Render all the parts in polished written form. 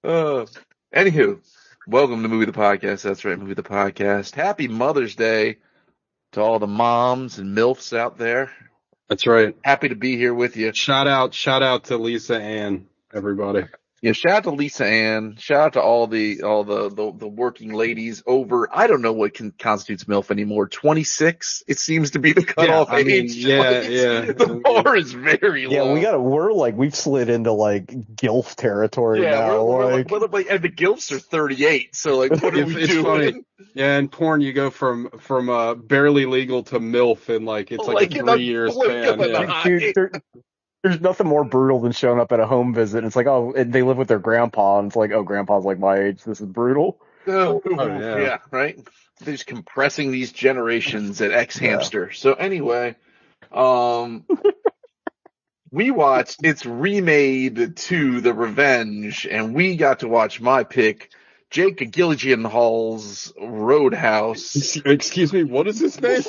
Uh, Anywho, welcome to Movie the Podcast. That's right, Movie the Podcast. Happy Mother's Day to all the moms and MILFs out there. That's right. Happy to be here with you. Shout out to Lisa Ann, everybody. Yeah, shout out to Lisa Ann. Shout out to all the working ladies over. I don't know what constitutes MILF anymore. 26, it seems to be the cutoff age. The bar is very low. Yeah, we've slid into like GILF territory now. And the GILFs are 38. So like, what are we doing? Funny. Yeah, in porn you go from barely legal to MILF in like it's like a 3-year span. Dude, there's nothing more brutal than showing up at a home visit and it's like, oh, they live with their grandpa and it's like, oh, grandpa's like my age. This is brutal. Yeah, right? They're just compressing these generations at X Hamster. Yeah. So anyway, we watched, it's remade to The Revenge, and we got to watch my pick, Jake Gyllenhaal's Roadhouse. Excuse me, what is his name?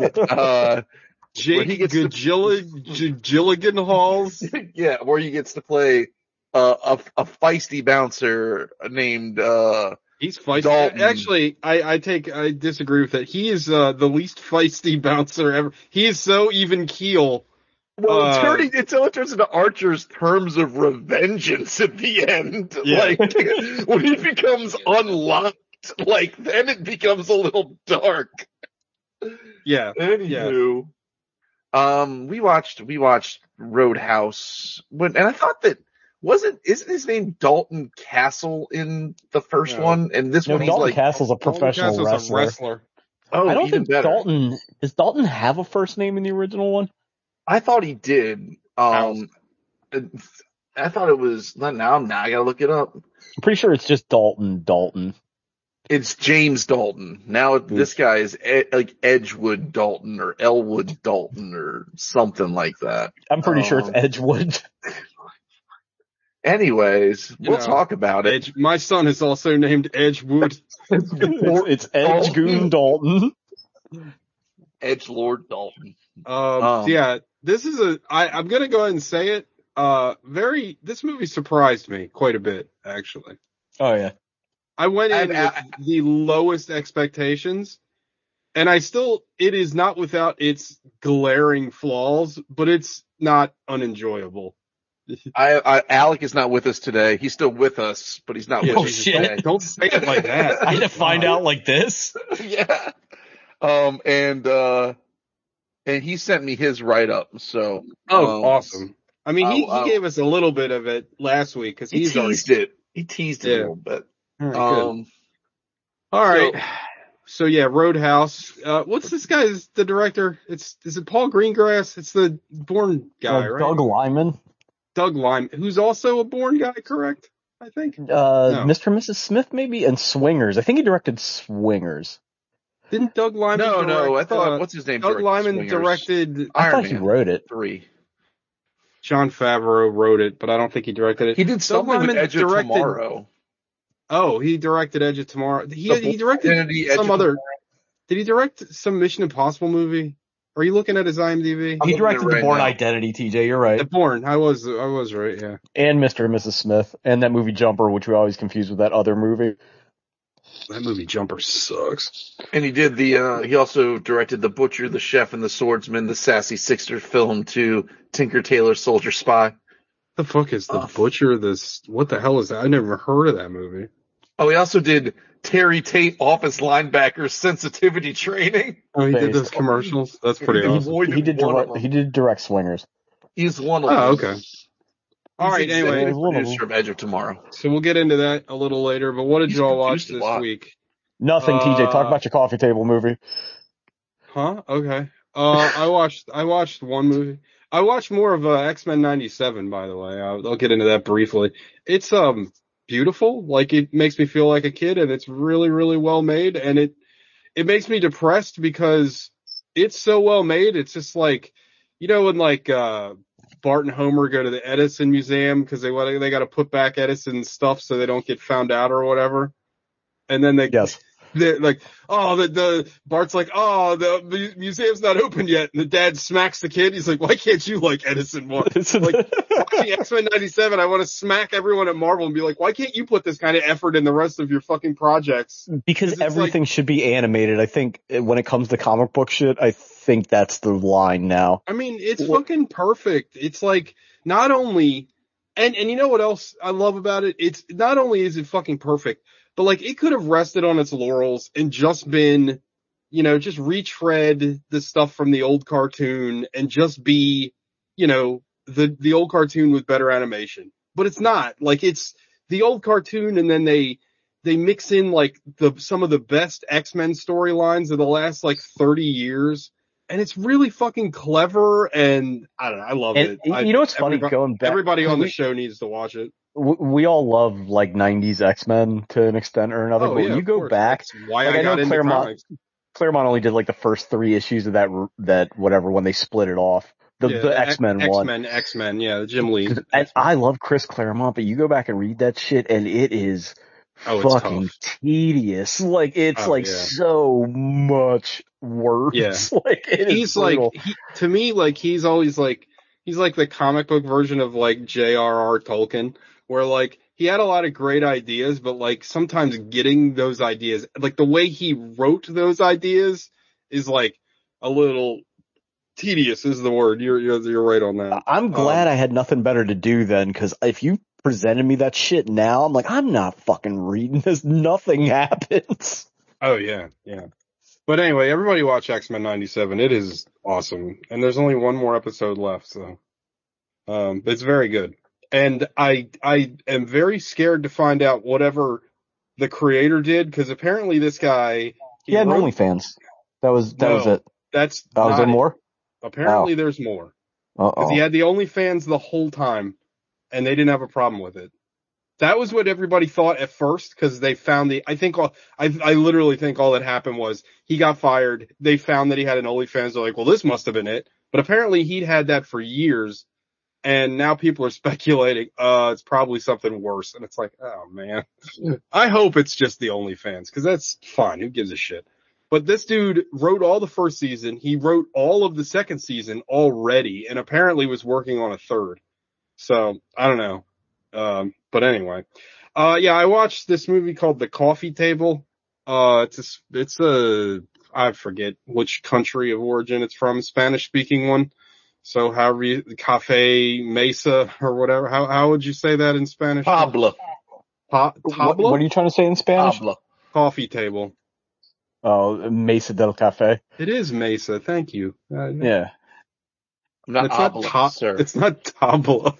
Jake Gyllenhaal's. Yeah, where he gets to play a feisty bouncer named he's feisty. Dalton. Actually, I disagree with that. He is the least feisty bouncer ever. He is so even keel. Well, it turns into Archer's terms of revengeance at the end. Yeah. Like when he becomes unlocked, like then it becomes a little dark. Yeah. Anywho. We watched Roadhouse, and I thought that isn't his name Dalton Castle in the first one, and this one he's Dalton like Castle's a professional wrestler. Oh, I don't think better. Does Dalton have a first name in the original one? I thought he did. I thought it was. Now I gotta look it up. I'm pretty sure it's just Dalton. It's James Dalton. Now this guy is like Edgewood Dalton or Elwood Dalton or something like that. I'm pretty sure it's Edgewood. Anyways, we'll talk about it. My son is also named Edgewood. It's Edgegoon Dalton. Edgelord Dalton. Yeah, this is I'm gonna go ahead and say it. This movie surprised me quite a bit, actually. Oh yeah. I went in with the lowest expectations, and it is not without its glaring flaws, but it's not unenjoyable. Alec is not with us today. He's still with us, but he's not with us today. Don't say it like that. I had to find out like this. Yeah. And he sent me his write-up, so. Awesome. I mean, he gave us a little bit of it last week, because he teased it. He teased it a little bit. All right. So yeah, Roadhouse. What's this guy's the director? Is it Paul Greengrass? It's the Bourne guy, right? Doug Liman. Doug Liman, who's also a Bourne guy, correct? I think. No. Mr. and Mrs. Smith maybe, and Swingers. I think he directed Swingers. Didn't Doug Liman? No. I thought what's his name? Doug Liman directed. I thought he wrote it. 3. Jon Favreau wrote it, but I don't think he directed it. He did something with Edge of Tomorrow. Oh, he directed Edge of Tomorrow. He directed some other. Did he direct some Mission Impossible movie? Are you looking at his IMDb? He directed The Bourne Identity, TJ. You're right. The Bourne. I was right. Yeah. And Mr. and Mrs. Smith, and that movie Jumper, which we always confuse with that other movie. That movie Jumper sucks. And he did he also directed The Butcher, The Chef, and The Swordsman, the Sassy Sixer film to Tinker Tailor Soldier Spy. The fuck is The Butcher? What the hell is that? I never heard of that movie. Oh, he also did Terry Tate Office Linebacker Sensitivity Training. Oh, he did those commercials? That's pretty awesome. He did direct Swingers. He's one of them. Oh, okay. All right, anyway. Producer of Edge of Tomorrow. So we'll get into that a little later, but what did you all watch this week? Nothing, TJ. Talk about your coffee table movie. Huh? Okay. I watched one movie. I watched more of X-Men 97, by the way. I'll get into that briefly. It's beautiful. Like, it makes me feel like a kid, and it's really, really well made, and it makes me depressed because it's so well made. It's just like, when like Bart and Homer go to the Edison Museum because they got to put back Edison's stuff so they don't get found out or whatever. And then like, the Bart's like, the museum's not open yet. And the dad smacks the kid. He's like, why can't you like Edison more? Like, watching X-Men 97, I want to smack everyone at Marvel and be like, why can't you put this kind of effort in the rest of your fucking projects? Because everything should be animated. I think when it comes to comic book shit, I think that's the line now. I mean, it's fucking perfect. It's like, not only, and you know what else I love about it? It's not only is it fucking perfect, but like it could have rested on its laurels and just been, just retread the stuff from the old cartoon and just be, the old cartoon with better animation. But it's not. Like it's the old cartoon and then they mix in like some of the best X-Men storylines of the last like 30 years. And it's really fucking clever, and I don't know, I love it. You know what's funny? Going back, everybody on the show needs to watch it. We all love like '90s X-Men to an extent or another. But when you go back, that's why I got into comics. Claremont only did like the first 3 issues of that whatever when they split it off. The X-Men one. X-Men, yeah, Jim Lee. And I love Chris Claremont, but you go back and read that shit, and it is fucking tedious. Like it's so much worse. Yeah. Like he's brutal. Like to me, like he's always like he's like the comic book version of like J.R.R. Tolkien, where like he had a lot of great ideas, but like sometimes getting those ideas, like the way he wrote those ideas is like a little tedious is the word. You're right on that. I'm glad I had nothing better to do then, because if you presented me that shit now, I'm like, I'm not fucking reading this. Nothing happens. Oh yeah. But anyway, everybody watch X-Men 97. It is awesome. And there's only one more episode left, so it's very good. And I am very scared to find out whatever the creator did, because apparently this guy he had OnlyFans. That was it. Was there more? Apparently there's more. Because he had the OnlyFans the whole time, and they didn't have a problem with it. That was what everybody thought at first, because they found I literally think all that happened was he got fired. They found that he had an OnlyFans. They're like, well, this must have been it. But apparently he'd had that for years, and now people are speculating, it's probably something worse. And it's like, oh man, I hope it's just the OnlyFans, because that's fine. Who gives a shit? But this dude wrote all the first season. He wrote all of the second season already, and apparently was working on a third. So I don't know. But anyway, I watched this movie called The Coffee Table. It's I forget which country of origin it's from, Spanish speaking one. So Cafe Mesa or whatever. How would you say that in Spanish? Pablo. Pablo? What are you trying to say in Spanish? Pablo. Coffee Table. Oh, Mesa del Cafe. It is Mesa. Thank you. Yeah. It's not Tabla.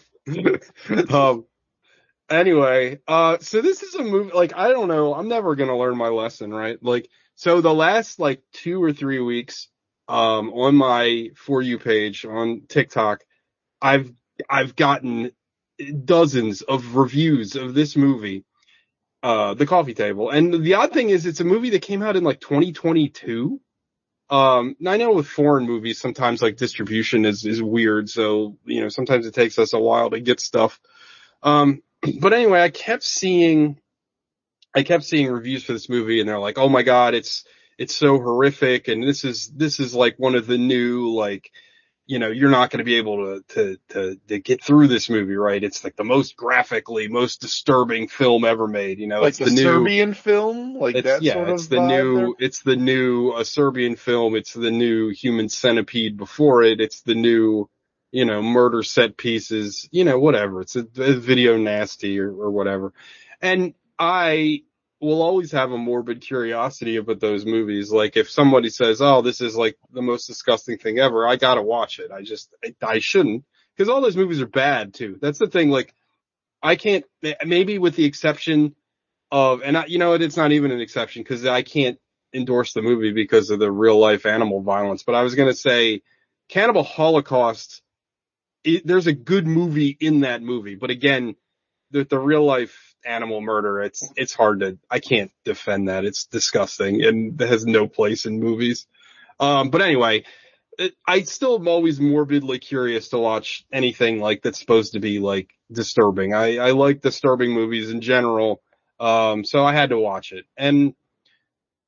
Anyway, so this is a movie, like, I don't know, I'm never gonna learn my lesson, right? Like, so the last, like, 2 or 3 weeks, on my For You page on TikTok, I've gotten dozens of reviews of this movie, The Coffee Table. And the odd thing is, it's a movie that came out in, like, 2022. I know with foreign movies, sometimes, like, distribution is weird, so, sometimes it takes us a while to get stuff. But anyway, I kept seeing reviews for this movie, and they're like, "Oh my god, it's so horrific," and this is like one of the new, like, you're not going to be able to get through this movie, right? It's like the most graphically, most disturbing film ever made. Like it's the Serbian film, like that sort of. It's the new Serbian film. It's the new Human Centipede before it. It's the new, murder set pieces, whatever. It's a video nasty or whatever. And I will always have a morbid curiosity about those movies. Like, if somebody says, oh, this is like the most disgusting thing ever, I gotta watch it. I shouldn't, because all those movies are bad too. That's the thing. Like, I can't, maybe with the exception of, and it's not even an exception, because I can't endorse the movie because of the real life animal violence. But I was going to say Cannibal Holocaust, there's a good movie in that movie, but again, the real life animal murder, it's hard I can't defend that. It's disgusting and it has no place in movies. But anyway, I still am always morbidly curious to watch anything like that's supposed to be like disturbing. I like disturbing movies in general. So I had to watch it. And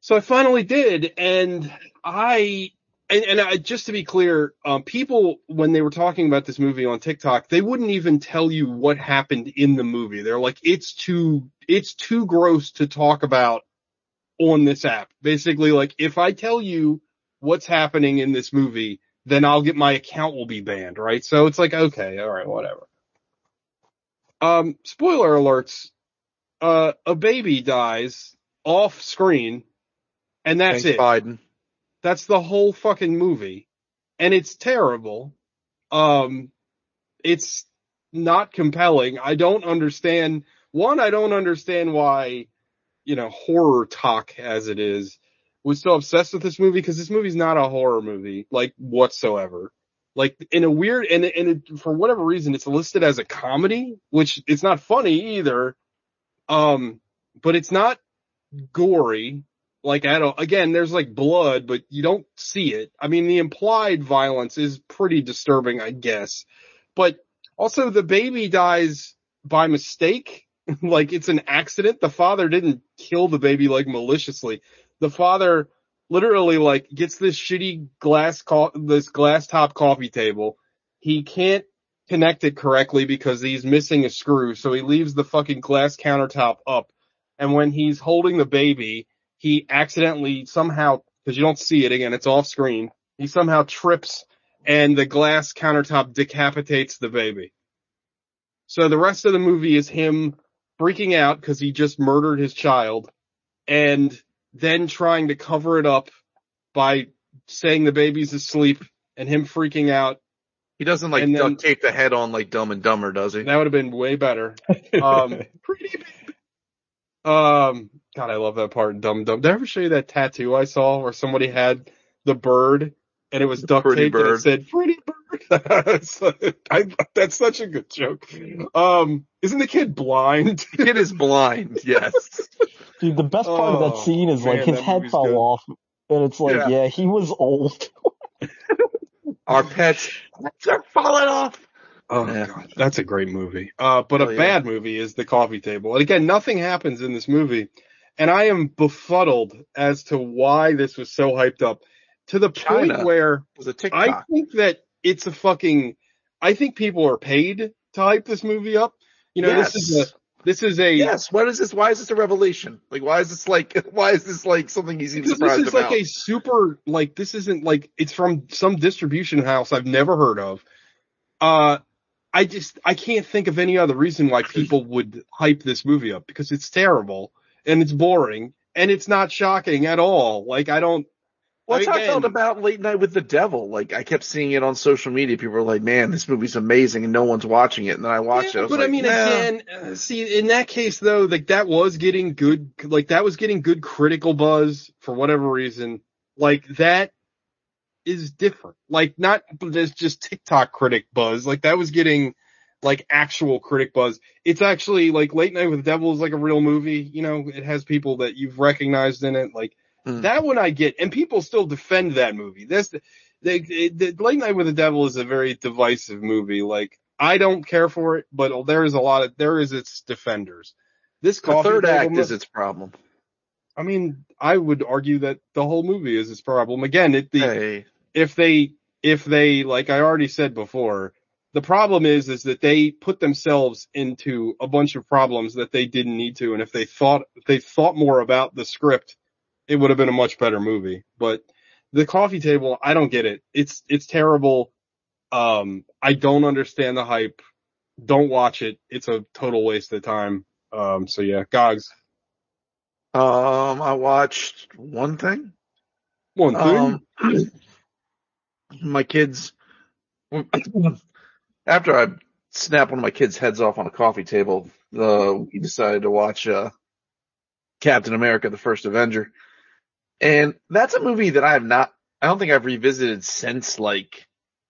So I finally did, and just to be clear, people, when they were talking about this movie on TikTok, they wouldn't even tell you what happened in the movie. They're like, it's too gross to talk about on this app. Basically, like, if I tell you what's happening in this movie, then my account will be banned, right? So it's like, okay, all right, whatever. Spoiler alerts, a baby dies off screen, and that's Thanks, it. Biden. That's the whole fucking movie. And it's terrible. It's not compelling. I don't understand why, horror talk as it is was so obsessed with this movie, because this movie's not a horror movie, like, whatsoever. Like, in a weird, for whatever reason, it's listed as a comedy, which it's not funny either. But it's not gory. Like, again, there's like blood, but you don't see it. I mean, the implied violence is pretty disturbing, I guess. But also, the baby dies by mistake. Like, it's an accident. The father didn't kill the baby, like, maliciously. The father literally, like, gets this shitty glass top coffee table. He can't connect it correctly because he's missing a screw, so he leaves the fucking glass countertop up. And when he's holding the baby, he accidentally somehow, because you don't see it again, it's off screen, he somehow trips and the glass countertop decapitates the baby. So the rest of the movie is him freaking out because he just murdered his child, and then trying to cover it up by saying the baby's asleep and him freaking out. He doesn't like duct tape the head on like Dumb and Dumber, does he? That would have been way better. Pretty baby. God, I love that part in Dumb and Dumber. Did I ever show you that tattoo I saw where somebody had the bird and it was duct taped and it said "Pretty Bird"? That's such a good joke. Isn't the kid blind? The kid is blind. Yes. Dude, the best part of that scene is like his head fell off, and it's like, yeah, he was old. Our pets are falling off. Oh, yeah. God, that's a great movie. But bad movie is The Coffee Table. And again, nothing happens in this movie. And I am befuddled as to why this was so hyped up, to the point where I think that it's I think people are paid to hype this movie up. Yes. This is a yes. What is this? Why is this a revelation? Like, why is this like something you seem surprised about? This is like a super, like, this isn't like, it's from some distribution house I've never heard of. I can't think of any other reason why people would hype this movie up, because it's terrible and it's boring and it's not shocking at all. Like, I don't. Well, that's how I felt about Late Night with the Devil. Like, I kept seeing it on social media. People were like, man, this movie's amazing, and no one's watching it. And then I watched it. But like, I mean, again, see, in that case, though, like, that was getting good critical buzz for whatever reason. Like, that is different. Like, not there's just TikTok critic buzz. Like, that was getting, like, actual critic buzz. It's actually, like, Late Night with the Devil is like a real movie. It has people that you've recognized in it. Like, that one I get, and people still defend that movie. The Late Night with the Devil is a very divisive movie. Like, I don't care for it, but there is its defenders. The third act is its problem. I mean, I would argue that the whole movie is its problem. Again, if they, like I already said before, the problem is that they put themselves into a bunch of problems that they didn't need to, and if they thought more about the script, it would have been a much better movie. But The Coffee Table, I don't get it. It's terrible. I don't understand the hype. Don't watch it. It's a total waste of time. So yeah, Gogs. I watched one thing. My kids, after I snapped one of my kids' heads off on a coffee table, we decided to watch Captain America: The First Avenger. And that's a movie that I don't think I've revisited since, like,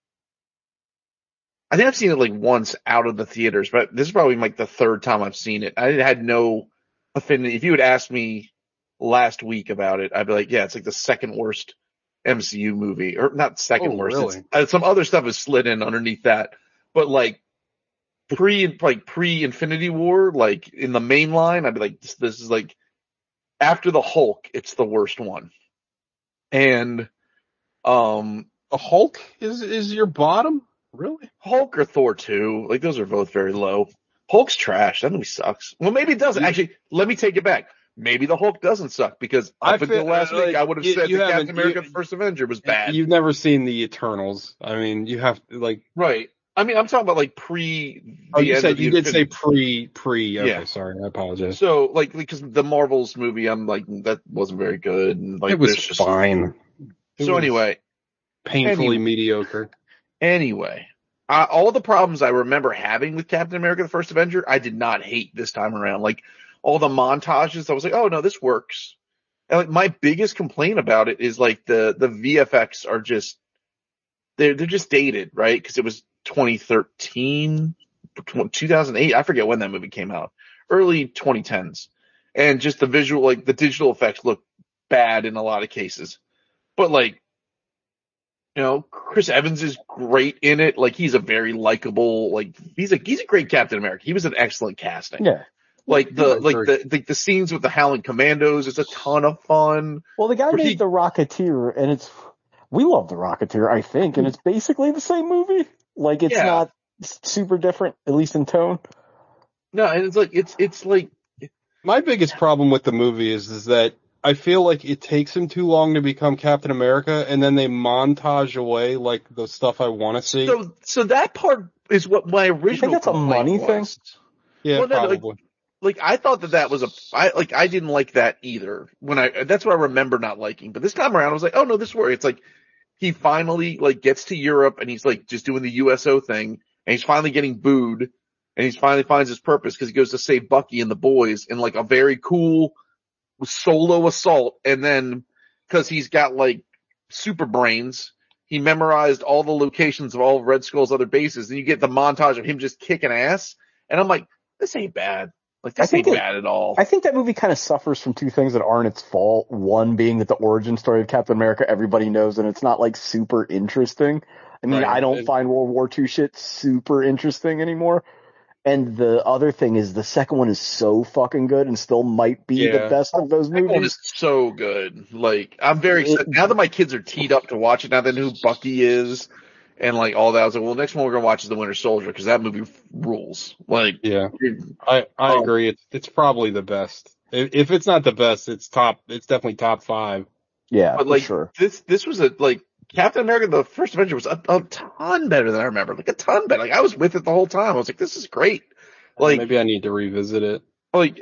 I think I've seen it like once out of the theaters, but this is probably like the third time I've seen it. I had no affinity. If you had asked me last week about it, I'd be like, yeah, it's like the second worst MCU movie, or not second worst. Really? Some other stuff is slid in underneath that, but like pre Infinity War, like in the main line, I'd be like, this is like After the Hulk, it's the worst one. And, the Hulk is your bottom? Really? Hulk or Thor 2, like those are both very low. Hulk's trash. That movie sucks. Well, maybe it doesn't. Actually, let me take it back. Maybe the Hulk doesn't suck because up until last week I would have said that Captain America First Avenger was bad. You've never seen the Eternals. I mean, you have to like. Right. I mean, I'm talking about like pre. Oh, you said you did say pre. Okay, yeah. Sorry, I apologize. So like because the Marvels movie, I'm like that wasn't very good. And like it was fine. Anyway, painfully mediocre. Anyway, all the problems I remember having with Captain America: The First Avenger, I did not hate this time around. Like all the montages, I was like, oh no, this works. And like my biggest complaint about it is like the VFX are just they're just dated, right? Because it was 2013, 2008. I forget when that movie came out. Early 2010s, and just the visual, like the digital effects look bad in a lot of cases. But like, you know, Chris Evans is great in it. Like he's a very likable, like he's a great Captain America. He was an excellent casting. Yeah. Like the scenes with the Howling Commandos is a ton of fun. Well, the guy made The Rocketeer, and we love The Rocketeer, I think, and it's basically the same movie. Like it's not super different, at least in tone. No, and it's like my biggest problem with the movie is that I feel like it takes him too long to become Captain America, and then they montage away like the stuff I want to see. So that part is what my original. You think that's a money thing? Yeah, well, probably. Like I thought that was I didn't like that either that's what I remember not liking. But this time around I was like, oh no, this works. It's like he finally like gets to Europe and he's like just doing the USO thing and he's finally getting booed and he finally finds his purpose because he goes to save Bucky and the boys in like a very cool solo assault. And then because he's got like super brains, he memorized all the locations of all of Red Skull's other bases. And you get the montage of him just kicking ass. And I'm like, this ain't bad. Like, this ain't bad at all. I think that movie kind of suffers from two things that aren't its fault. One being that the origin story of Captain America everybody knows, and it's not, like, super interesting. I mean, I don't find World War II shit super interesting anymore. And the other thing is the second one is so fucking good and still might be the best of those movies. One is so good. Like, I'm very excited. Now that my kids are teed up to watch it, now they know who Bucky is. And like all that, I was like, well, next one we're gonna watch is The Winter Soldier because that movie rules. Like, yeah, I agree. It's probably the best. If it's not the best, it's definitely top 5. Yeah, but like sure. This was like Captain America: The First Avenger was a ton better than I remember. Like a ton better. Like I was with it the whole time. I was like, this is great. Like maybe I need to revisit it. Like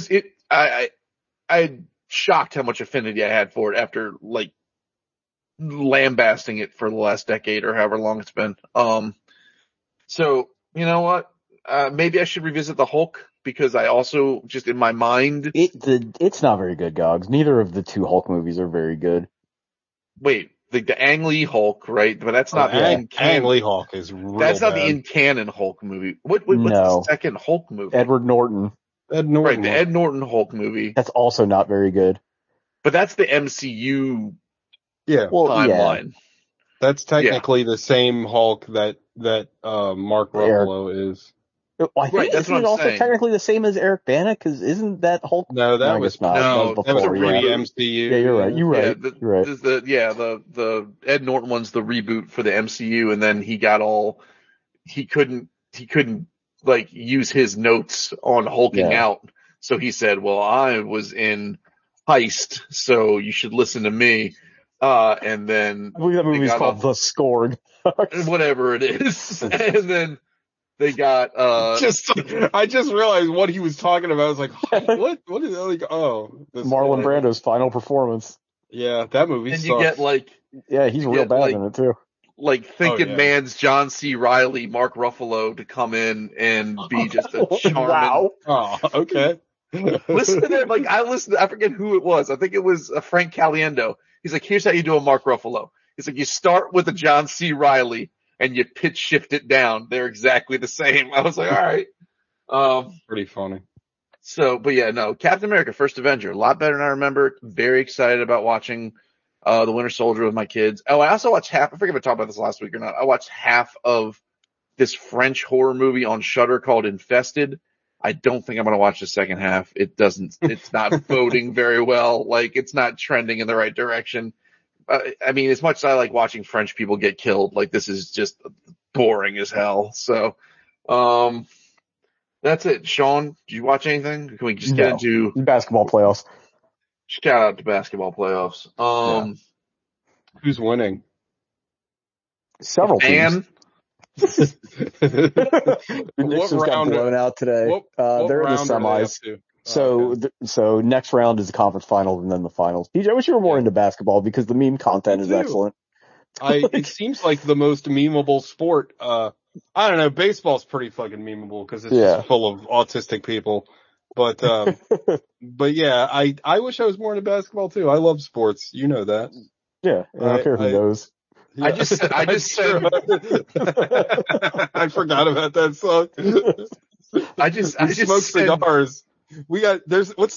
I shocked how much affinity I had for it after like lambasting it for the last decade or however long it's been. So you know what? Maybe I should revisit the Hulk because I also just in my mind it's not very good, Gogs. Neither of the two Hulk movies are very good. Wait, the Ang Lee Hulk, right? But that's not the Ang Lee Hulk is real That's not bad. the in-canon Hulk movie. What's the second Hulk movie? Edward Norton. Right, the Ed Norton Hulk movie. That's also not very good. But that's the MCU Yeah. timeline. That's technically the same Hulk that Mark Ruffalo is. I think that's what I'm also saying. technically the same as Eric Bana, because isn't that Hulk? No, that was not. No, that was before. MCU. Yeah, you're right. You're right. The Ed Norton one's the reboot for the MCU, and then he couldn't like use his notes on hulking out, so he said, "Well, I was in Heist, so you should listen to me." And then I believe that movie's called The Scourge. Whatever it is, and then. They got I just realized what he was talking about. I was like, what is that? Like, Marlon Brando's final performance. Yeah, that movie and sucks. You get like he's real bad in it too. Like thinking man's John C. Reilly, Mark Ruffalo to come in and be just a charming. Wow. Oh, okay. Listen to them. Like I forget who it was. I think it was Frank Caliendo. He's like, here's how you do a Mark Ruffalo. He's like, you start with a John C. Reilly. And you pitch shift it down. They're exactly the same. I was like, all right. Pretty funny. So, but yeah, no, Captain America, First Avenger, a lot better than I remember. Very excited about watching, The Winter Soldier with my kids. Oh, I also watched I forget if I talked about this last week or not. I watched half of this French horror movie on Shudder called Infested. I don't think I'm going to watch the second half. It's not boding very well. Like, it's not trending in the right direction. I mean, as much as I like watching French people get killed, like, this is just boring as hell. So, that's it. Sean, did you watch anything? Can we just get into basketball playoffs? Shout out to basketball playoffs. Who's winning? Several teams. The Knicks just got blown out today. They're in the semis. So next round is the conference finals and then the finals. PJ, I wish you were more into basketball because the meme content is excellent. It seems like the most memeable sport. I don't know. Baseball's pretty fucking memeable because it's just full of autistic people. But yeah, I wish I was more into basketball too. I love sports. You know that. Yeah. I don't care who knows. Yeah. I just said, I forgot about that song. I just smoke cigars. We got, there's a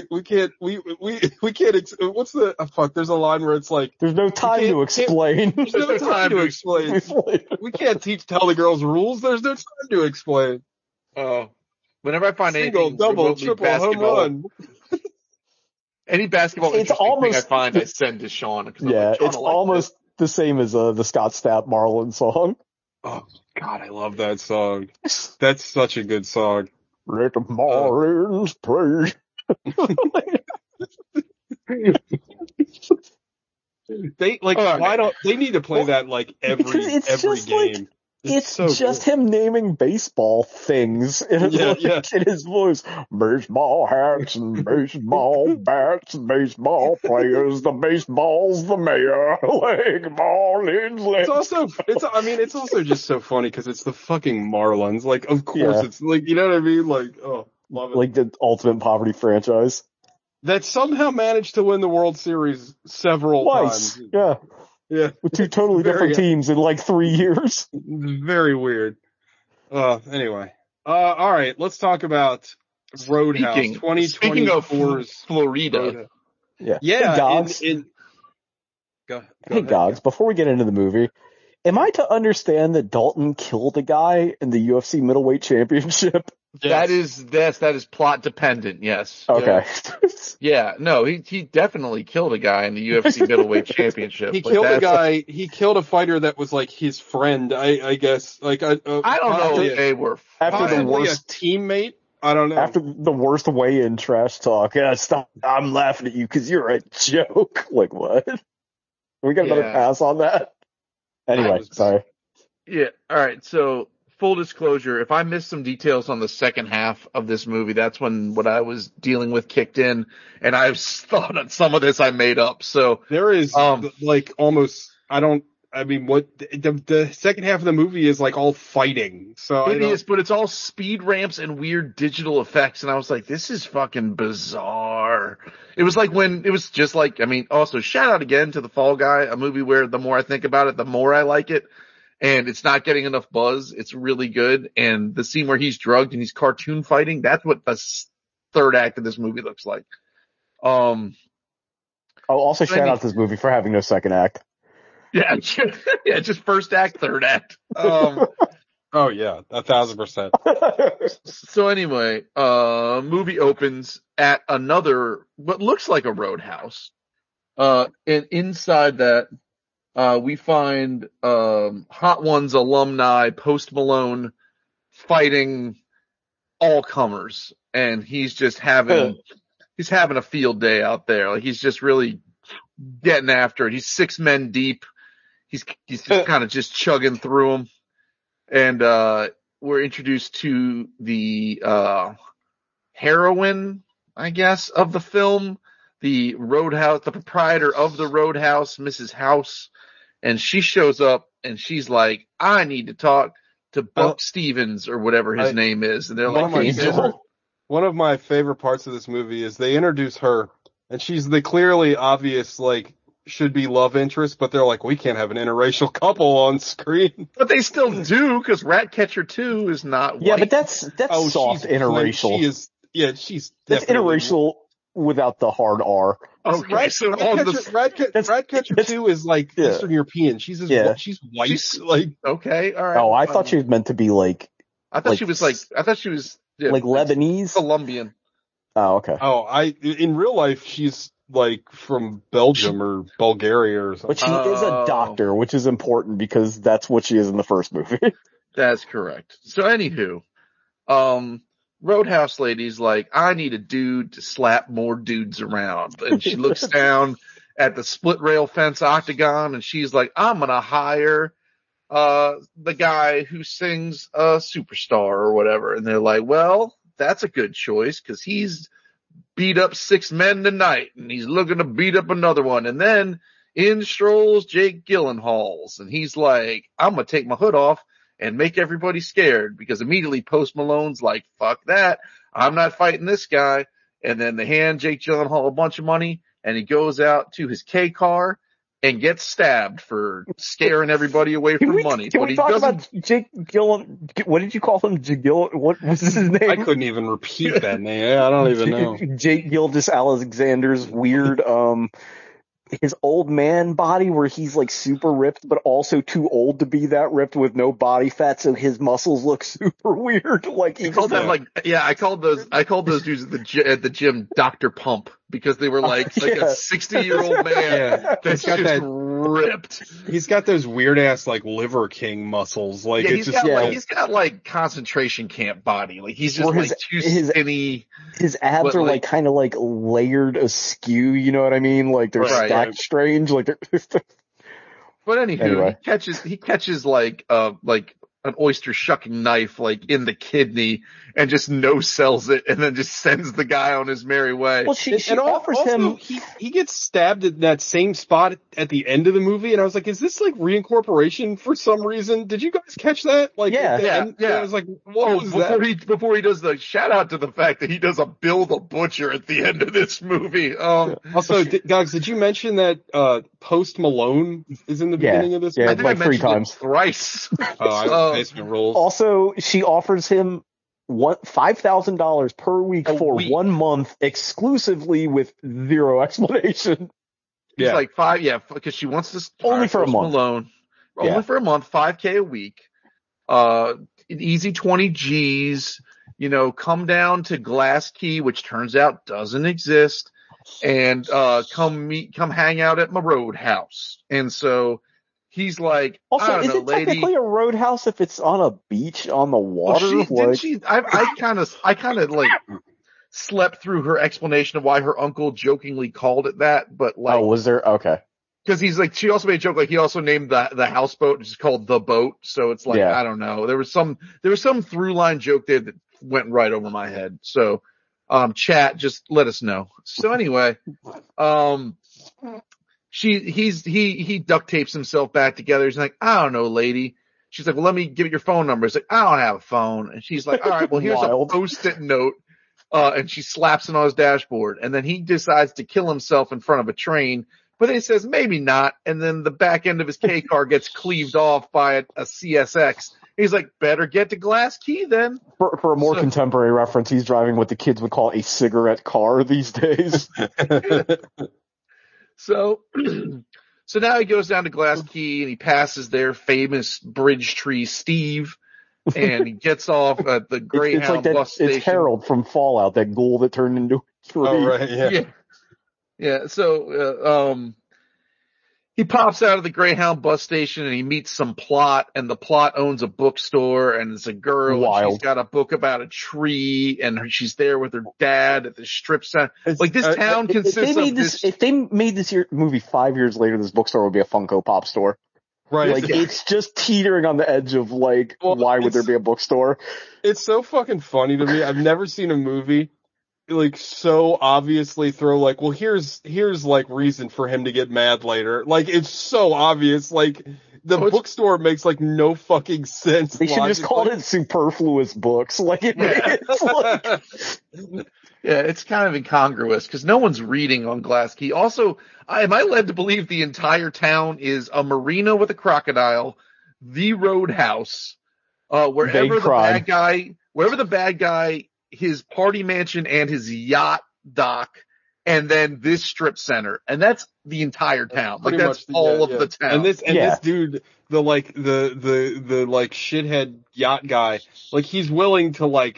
line where it's like, there's no time to explain. There's no time to explain. We can't tell the girls rules. There's no time to explain. Whenever I find Single, anything double, triple, home run. Any basketball thing I find, I send to Sean. Yeah, it's almost the same as the Scott Stapp Marlin song. Oh God, I love that song. That's such a good song. Let the Marlins play. Why don't they need to play that like every game? It's so just him naming baseball things in his voice. Baseball hats and baseball bats, baseball players, the baseball's the mayor. Like Marlins. It's also just so funny because it's the fucking Marlins. Like, of course it's like, you know what I mean? Like, oh, love it. Like the ultimate poverty franchise. That somehow managed to win the World Series several times. Yeah. Yeah. With two totally different teams in like 3 years. Very weird. Anyway. All right. Let's talk about Roadhouse 2024's Speaking of Florida. Roadhouse. Yeah. Hey, Gogs. Gogs, before we get into the movie, am I to understand that Dalton killed a guy in the UFC middleweight championship? Yes. That is plot dependent, yes. Okay. Yeah, no, he definitely killed a guy in the UFC middleweight championship. He killed a guy, he killed a fighter that was like his friend, I guess. Like, I don't know if they were after the worst teammate. I don't know. After the worst weigh-in trash talk, stop, I'm laughing at you because you're a joke. Like, what? We got another pass on that? Anyway, sorry. Yeah, alright, so full disclosure, if I missed some details on the second half of this movie, that's when what I was dealing with kicked in, and I thought on some of this I made up. So there is the second half of the movie is like all fighting. So it is, but it's all speed ramps and weird digital effects, and I was like, this is fucking bizarre. It was like when it was just like, also shout out again to The Fall Guy, a movie where the more I think about it, the more I like it. And it's not getting enough buzz. It's really good. And the scene where he's drugged and he's cartoon fighting, that's what the third act of this movie looks like. I'll also shout out this movie for having no second act. Yeah, just first act, third act. Oh yeah, 1,000%. So anyway, movie opens at another, what looks like a roadhouse. And inside that, we find Hot Ones alumni Post Malone fighting all comers, and he's just having a field day out there. Like, he's just really getting after it. He's 6 men deep. He's just kind of just chugging through them, and we're introduced to the heroine, I guess, of the film, the Roadhouse, the proprietor of the Roadhouse, Mrs. House. And she shows up and she's like, I need to talk to Buck Stevens or whatever his name is. And they're one of my favorite parts of this movie is they introduce her and she's the clearly obvious, like, should be love interest, but they're like, we can't have an interracial couple on screen. But they still do, because Ratcatcher 2 is not white. Yeah, but that's soft interracial. That's interracial without the hard R. Okay, Ratcatcher 2 is like Eastern European. She's white. Okay, all right. Oh, I thought she was meant to be like. I thought she was Yeah, like Lebanese? Colombian. Oh, okay. Oh, in real life, she's like from Belgium or Bulgaria or something. But she is a doctor, which is important because that's what she is in the first movie. That's correct. So anywho, Roadhouse lady's like, I need a dude to slap more dudes around. And she looks down at the split rail fence octagon and she's like, I'm gonna hire the guy who sings Superstar or whatever. And they're like, well, that's a good choice because he's beat up 6 men tonight and he's looking to beat up another one. And then in strolls Jake Gyllenhaal and he's like, I'm going to take my hood off and make everybody scared because immediately Post Malone's like, fuck that. I'm not fighting this guy. And then they hand Jake Gyllenhaal a bunch of money and he goes out to his K car and gets stabbed for scaring everybody away from money. Can we talk about Jake Gyllenhaal? What did you call him? What was his name? I couldn't even repeat that name. I don't even know. Jake Gildas Alexander's weird, his old man body where he's like super ripped, but also too old to be that ripped with no body fat, so his muscles look super weird. Like I called those dudes at the gym Dr. Pump because they were like a 60-year-old man that's just ripped. He's got those weird ass like Liver King muscles. Like he's got like concentration camp body. Like he's just too skinny. His abs are like kind of like layered askew. You know what I mean? Like they're stacked strange. Like they're. But anyway, he catches like an oyster shucking knife like in the kidney and just no sells it and then just sends the guy on his merry way. Well, she offers him. He gets stabbed at that same spot at the end of the movie, and I was like, "Is this like reincorporation for some reason?" Did you guys catch that? Like, yeah. I was like, "What was that?" Before he does the shout out to the fact that he does a Bill the Butcher at the end of this movie. Also, guys, did you mention that Post Malone is in the beginning of this? Yeah, I think like I 3 times. Thrice. Basement rules. Also, she offers him $5,000 per week for 1 month exclusively with zero explanation. He's like because she wants to only for a month. Malone. Only for a month, $5,000 a week. An easy 20 G's. Come down to Glass Key, which turns out doesn't exist, and come hang out at my Roadhouse. And so he's like, also, I don't know, it technically a roadhouse if it's on a beach on the water? I kind of like slept through her explanation of why her uncle jokingly called it that, but like, was there? Okay. Because he's like, she also made a joke, like he also named the houseboat, which is called The Boat. So it's like, I don't know. There was some through line joke there that went right over my head. So, chat, just let us know. So anyway, he duct tapes himself back together. He's like, I don't know, lady. She's like, well, let me give you your phone number. He's like, I don't have a phone. And she's like, all right, well, here's a Post-it note. And she slaps it on his dashboard. And then he decides to kill himself in front of a train. But then he says, maybe not. And then the back end of his K car gets cleaved off by a CSX. He's like, better get to Glass Key then. For a more contemporary reference, he's driving what the kids would call a cigarette car these days. So now he goes down to Glass Key and he passes their famous bridge tree Steve and he gets off at the Greyhound bus station. It's Harold from Fallout, that ghoul that turned into a tree. Oh, right, yeah. Yeah, so he pops out of the Greyhound bus station and he meets some Plot, and the Plot owns a bookstore and it's a girl. And she's got a book about a tree and she's there with her dad at the strip center. Like this town consists of this. If they made this movie 5 years later, this bookstore would be a Funko Pop store. Right. Like it's just teetering on the edge of like, why would there be a bookstore? It's so fucking funny to me. I've never seen a movie like so obviously throw like, well, here's like reason for him to get mad later. Like it's so obvious. Like the bookstore makes like no fucking sense. They should just call it superfluous books. Like it's like. Yeah, it's kind of incongruous because no one's reading on Glass Key. Also, am I led to believe the entire town is a marina with a crocodile, the Roadhouse, wherever the bad guy, his party mansion and his yacht dock, and then this strip center, and that's the entire town. Like that's all of the town. And this dude, the shithead yacht guy, like he's willing to like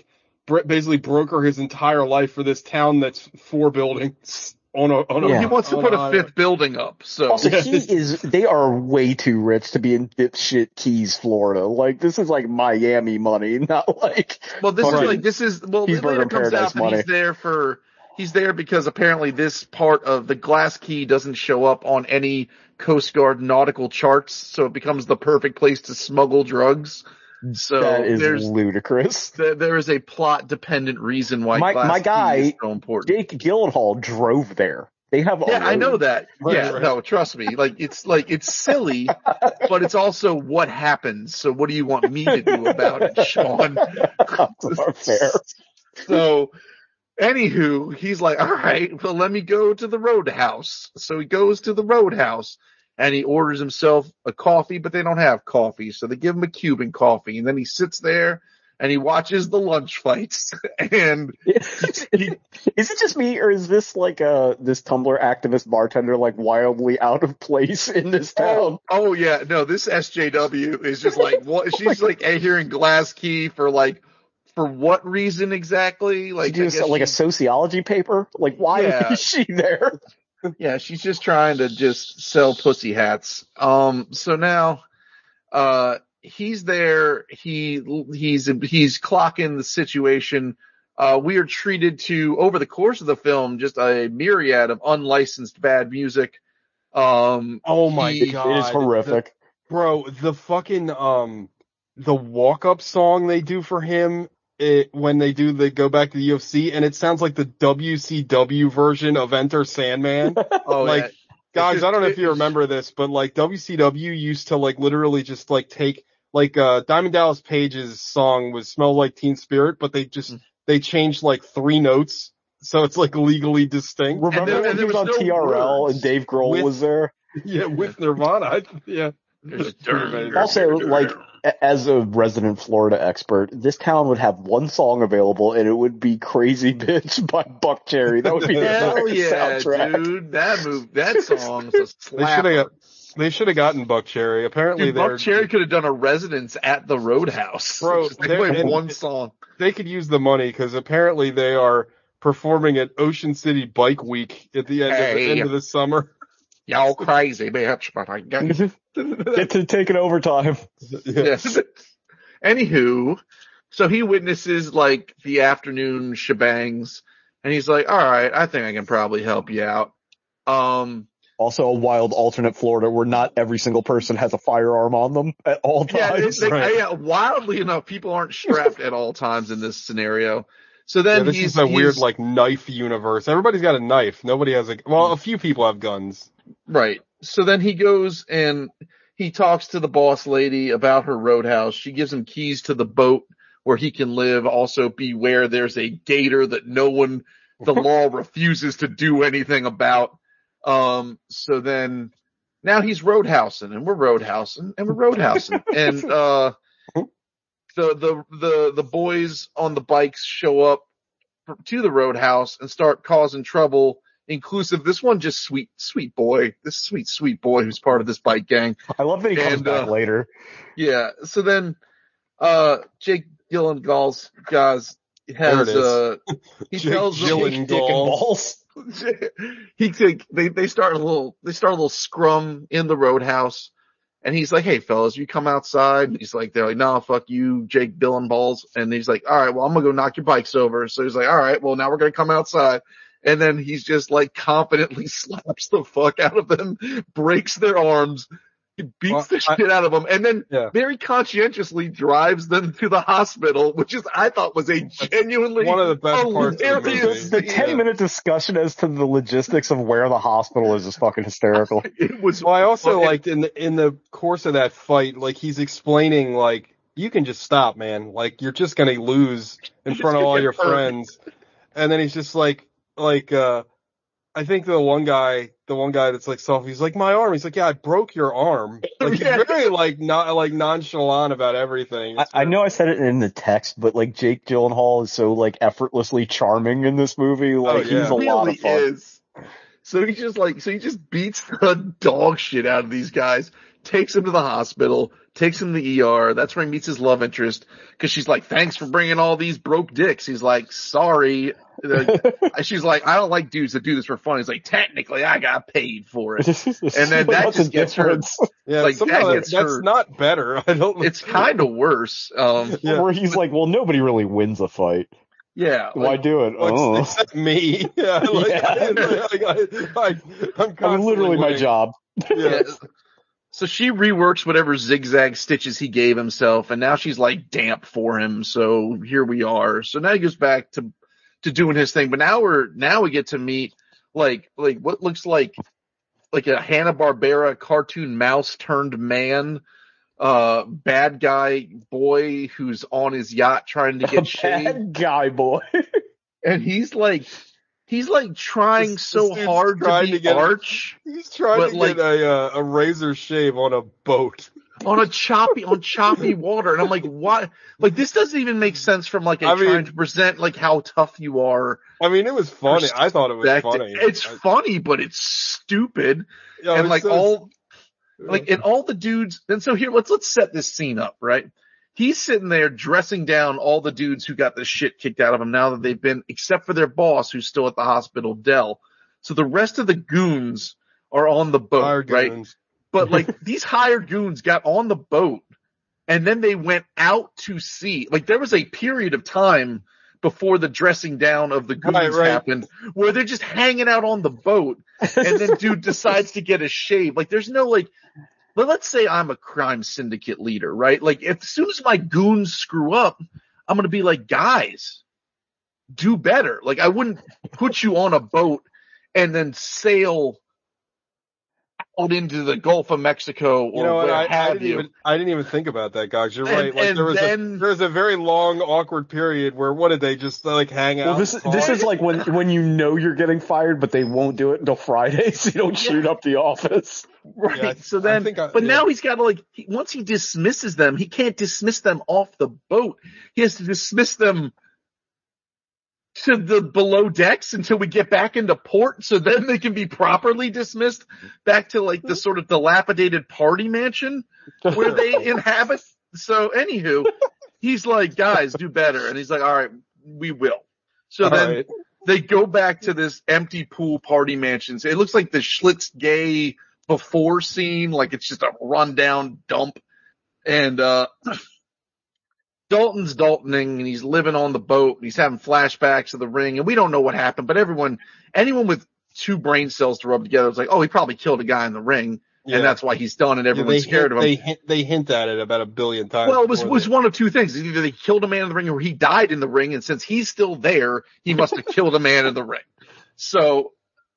basically broker his entire life for this town that's 4 buildings on a. He wants to put a 5th building up. So also, they are way too rich to be in dipshit Keys, Florida. Like, this is like Miami money, not like. Well, this is it later comes out that he's there because apparently this part of the Glass Key doesn't show up on any Coast Guard nautical charts, so it becomes the perfect place to smuggle drugs. So that is ludicrous. There is a plot dependent reason why my guy is so important. Jake Gyllenhaal drove there. They have I know that. Right. No, trust me. It's silly, but it's also what happens. So what do you want me to do about it, Sean? That's fair. So anywho, he's like, all right, well, let me go to the Roadhouse. So he goes to the Roadhouse and he orders himself a coffee, but they don't have coffee. So they give him a Cuban coffee, and then he sits there and he watches the lunch fights. And is it just me, or is this like this Tumblr activist bartender like wildly out of place in this town? Oh yeah, no, this SJW is just like what she's like hearing Glass Key for what reason exactly? Like, just like a sociology paper? Like, why is she there? Yeah, she's just trying to just sell pussy hats. So now, he's there. He's clocking the situation. We are treated to, over the course of the film, just a myriad of unlicensed bad music. Oh my God. It is horrific. Bro, the fucking, the walk-up song they do for him, when they go back to the UFC, and it sounds like the WCW version of Enter Sandman. Guys, I don't know if you remember this, but like WCW used to like literally just like take Diamond Dallas Page's song was Smell Like Teen Spirit, but they changed like 3 notes, so it's like legally distinct. Remember when he was on TRL words. And Dave Grohl was there? Yeah, with Nirvana. Yeah. Also, like, as a resident Florida expert, this town would have one song available, and it would be "Crazy Bitch" by Buckcherry. That would be the soundtrack. Dude, that song's a slapper. They should have gotten Buckcherry. Apparently, Buckcherry could have done a residence at the Roadhouse. Bro, they played one song. They could use the money because apparently they are performing at Ocean City Bike Week at the end of the summer. Y'all crazy, bitch, but I get to take it overtime. Yes. Anywho, so he witnesses like the afternoon shebangs, and he's like, all right, I think I can probably help you out. Also a wild alternate Florida where not every single person has a firearm on them at all times. Wildly enough, people aren't strapped at all times in this scenario. So then this is a weird like knife universe. Everybody's got a knife. Nobody has a few people have guns. Right. So then he goes and he talks to the boss lady about her roadhouse. She gives him keys to the boat where he can live. Also, beware, there's a gator that the law refuses to do anything about. So then now he's roadhousing and we're roadhousing. And the boys on the bikes show up to the roadhouse and start causing trouble. Inclusive, this one just sweet boy who's part of this bike gang. I love that he comes back later. Yeah. So then, Jake Gyllenhaal's guys he tells they start a little scrum in the roadhouse, and he's like, "Hey fellas, you come outside." And they're like, "No, fuck you, Jake Gyllenhaal." And he's like, "All right, well I'm gonna go knock your bikes over." So he's like, "All right, well now we're gonna come outside." And then he's just like confidently slaps the fuck out of them, breaks their arms, beats the shit out of them, and then very conscientiously drives them to the hospital, which I thought was a genuinely one of the best parts of the movie. The 10-minute discussion as to the logistics of where the hospital is fucking hysterical. It was. Well, I also liked in the course of that fight, like he's explaining like you can just stop, man. Like you're just gonna lose in front of all your friends, and then he's just like. I think the one guy that's like soft, he's like, my arm. He's like, yeah, I broke your arm. Like, he's very like not like nonchalant about everything. I know I said it in the text, but like Jake Gyllenhaal is so like effortlessly charming in this movie. Like he's a lot of fun. So he just beats the dog shit out of these guys, takes him to the hospital, takes him to the ER. That's where he meets his love interest because she's like, thanks for bringing all these broke dicks. He's like, sorry. She's like, I don't like dudes that do this for fun. He's like, technically, I got paid for it. And then that just gets her. Yeah, like that's not better. I don't. It's kind of worse. Where he's like, well, nobody really wins a fight. Yeah. Why do it? Except me. Yeah. I'm literally my job. Yeah. So she reworks whatever zigzag stitches he gave himself, and now she's like damp for him. So here we are. So now he goes back to doing his thing, but now we get to meet like what looks like a Hanna-Barbera cartoon mouse turned man, bad guy boy who's on his yacht trying to get shaved. Bad guy boy. And he's trying so hard to be arch. He's trying to get a razor shave on a boat. On choppy water. And I'm like, what? Like, this doesn't even make sense from trying to present like how tough you are. I mean, it was funny. I thought it was funny. It's funny, but it's stupid. Yeah, and all the dudes. And so here, let's set this scene up, right? He's sitting there dressing down all the dudes who got the shit kicked out of him now that they've been, except for their boss who's still at the hospital, Dell. So the rest of the goons are on the boat, right? Goons. But these hired goons got on the boat and then they went out to sea. Like there was a period of time before the dressing down of the goons happened where they're just hanging out on the boat and then dude decides to get a shave. Like there's no but let's say I'm a crime syndicate leader, right? Like as soon as my goons screw up, I'm going to be like, guys, do better. Like I wouldn't put you on a boat and then sail out into the Gulf of Mexico or I didn't even think about that, guys. You're right. Like there was a very long, awkward period where what did they just hang out? Well, this is like when you're getting fired, but they won't do it until Friday, so you don't shoot up the office. Right. Yeah, so then, now he's got to once he dismisses them, he can't dismiss them off the boat. He has to dismiss them to the below decks until we get back into port, so then they can be properly dismissed back to the sort of dilapidated party mansion where they inhabit. So anywho, he's like, guys, do better. And he's like, all right, we will. So then they go back to this empty pool party mansion. So it looks like the Schlitz Gay before scene, like it's just a rundown dump. And, Dalton's Daltoning and he's living on the boat and he's having flashbacks of the ring and we don't know what happened, but anyone with two brain cells to rub together was like, oh, he probably killed a guy in the ring and that's why he's done and everyone's scared of him. They hint at it about 1 billion times. Well, it was one of two things. Either they killed a man in the ring or he died in the ring, and since he's still there, he must have killed a man in the ring. So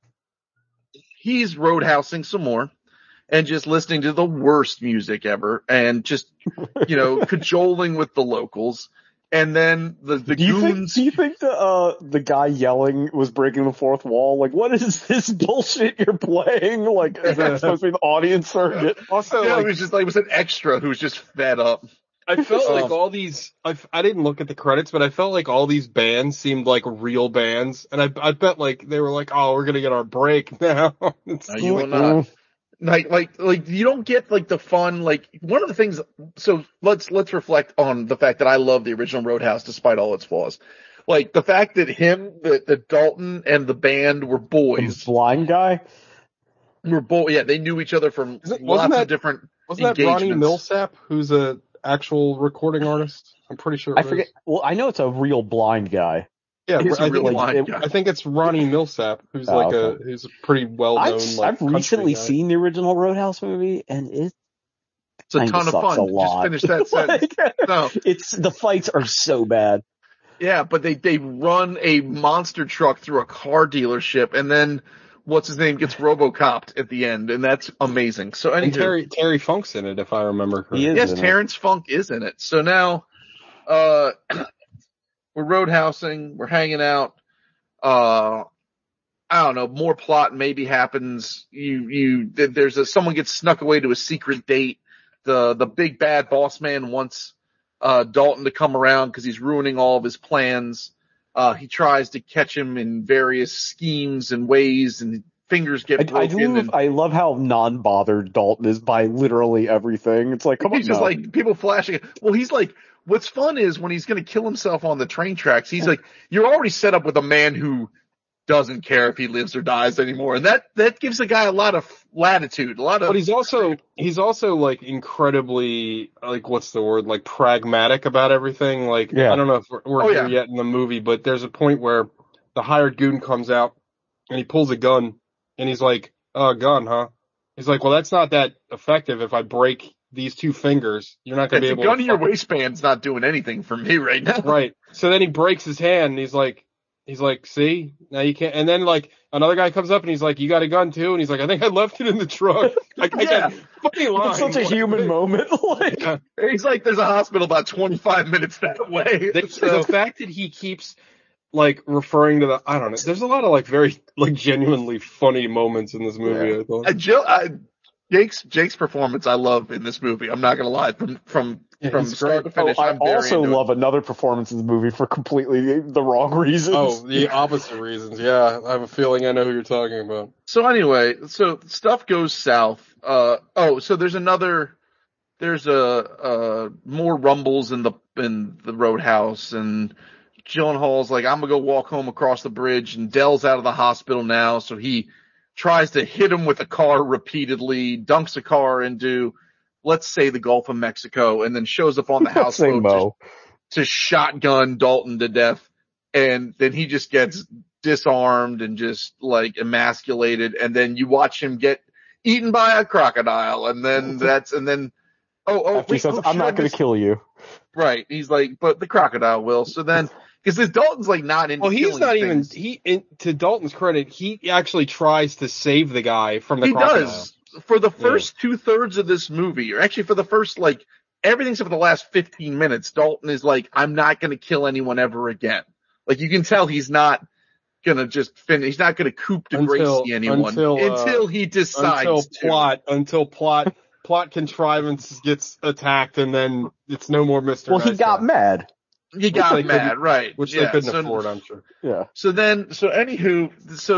he's roadhousing some more and just listening to the worst music ever and just, cajoling with the locals. And then the goons. Do you think the guy yelling was breaking the fourth wall? Like, what is this bullshit you're playing? Like, is that supposed to be the audience surrogate? Also, it was an extra who was just fed up. I felt like all these, I didn't look at the credits, but I felt like all these bands seemed like real bands. And I bet they were like, oh, we're going to get our break now. No, you will not. Like you don't get the fun, one of the things, so let's reflect on the fact that I love the original Roadhouse despite all its flaws. Like the fact that the Dalton and the band were boys. The blind guy? Were boys, yeah, they knew each other from lots of different Wasn't that Ronnie Millsap, who's a actual recording artist? I'm pretty sure I forget. Well, I know it's a real blind guy. Yeah, I think it's Ronnie Millsap, who's who's a pretty well-known. I've recently seen the original Roadhouse movie, and it's a ton of fun. Just finish that sentence. No, the fights are so bad. Yeah, but they run a monster truck through a car dealership, and then what's his name gets RoboCopped at the end, and that's amazing. So anyway, Terry Funk's in it, if I remember correctly. Yes, Terrence Funk is in it. So now, we're roadhousing, we're hanging out. I don't know, more plot maybe happens. Someone gets snuck away to a secret date. The big bad boss man wants, Dalton to come around because he's ruining all of his plans. He tries to catch him in various schemes and ways and fingers get broken. I love how non-bothered Dalton is by literally everything. It's like, come on, he's just like people flashing. Well, he's like, what's fun is when he's going to kill himself on the train tracks. He's like, you're already set up with a man who doesn't care if he lives or dies anymore, and that gives the guy a lot of latitude, a lot of. But he's also like incredibly, like, what's the word, like pragmatic about everything. Like, I don't know if we're here yet in the movie, but there's a point where the hired goon comes out and he pulls a gun and he's like, "Oh, gun, huh?" He's like, "Well, that's not that effective. If I break these 2 fingers, you're not going to be able to." The gun in your waistband's not doing anything for me right now. Right. So then he breaks his hand and he's like, "See, now you can't." And then like another guy comes up and he's like, "You got a gun too?" And he's like, "I think I left it in the truck." Like, funny line. It's such a human moment. Like, he's like, "There's a hospital about 25 minutes that way." The fact that he keeps like referring to I don't know. There's a lot of like very like genuinely funny moments in this movie. I thought. Jake's performance I love in this movie. I'm not gonna lie, from start to finish. I also love another performance in the movie for completely the wrong reasons. Oh, the opposite reasons. Yeah, I have a feeling I know who you're talking about. So anyway, so stuff goes south. So there's more rumbles in the roadhouse, and Gyllenhaal's like, I'm gonna go walk home across the bridge, and Dell's out of the hospital now, so he tries to hit him with a car repeatedly, dunks a car into, let's say, the Gulf of Mexico, and then shows up on the houseboat to shotgun Dalton to death. And then he just gets disarmed and just like emasculated. And then you watch him get eaten by a crocodile. And then he says, I'm not going to kill you. Right. He's like, but the crocodile will. So then, because this Dalton's like not into. Well, he's not things. To Dalton's credit, he actually tries to save the guy from the crocodile. He does. For the first 2/3 of this movie, or actually for the first, like, everything except for the last 15 minutes, Dalton is like, I'm not going to kill anyone ever again. Like, you can tell he's not going to just finish. He's not going to coup de grace anyone until he decides until plot contrivance gets attacked, and then it's no more Mr. Well, he got mad. He got mad, right? Which they couldn't afford, I'm sure. Yeah. So anywho,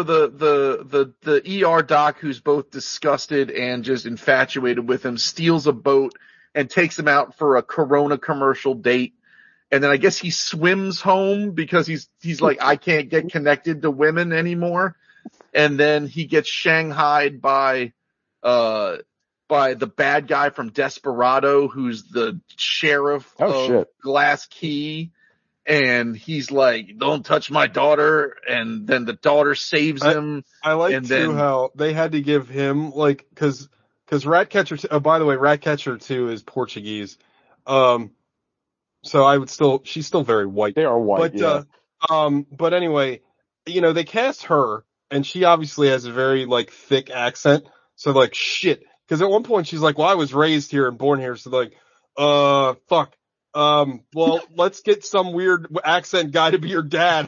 the ER doc, who's both disgusted and just infatuated with him, steals a boat and takes him out for a Corona commercial date. And then I guess he swims home because he's like, I can't get connected to women anymore. And then he gets shanghaied by the bad guy from Desperado, who's the sheriff of Glass Key. And he's like, don't touch my daughter. And then the daughter saves him. I like how they had to give him, like, cause Ratcatcher, by the way, Ratcatcher 2 is Portuguese. So she's still very white. They are white, but anyway, they cast her, and she obviously has a very, like, thick accent. So, like, shit. Because at one point she's like, well, I was raised here and born here. So like, fuck. Well, let's get some weird accent guy to be your dad.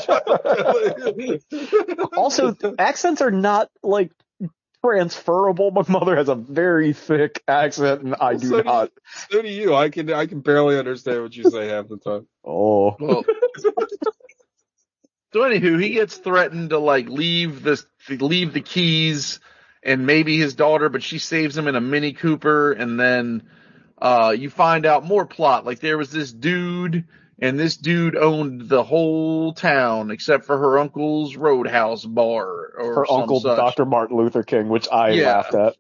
Also, accents are not like transferable. My mother has a very thick accent and I do not. So do you. I can barely understand what you say half the time. Oh. Well, so anywho, he gets threatened to like leave the keys and maybe his daughter, but she saves him in a Mini Cooper. And then you find out more plot. Like there was this dude, and this dude owned the whole town except for her uncle's Roadhouse bar, or her uncle, such. Dr. Martin Luther King, which I laughed at.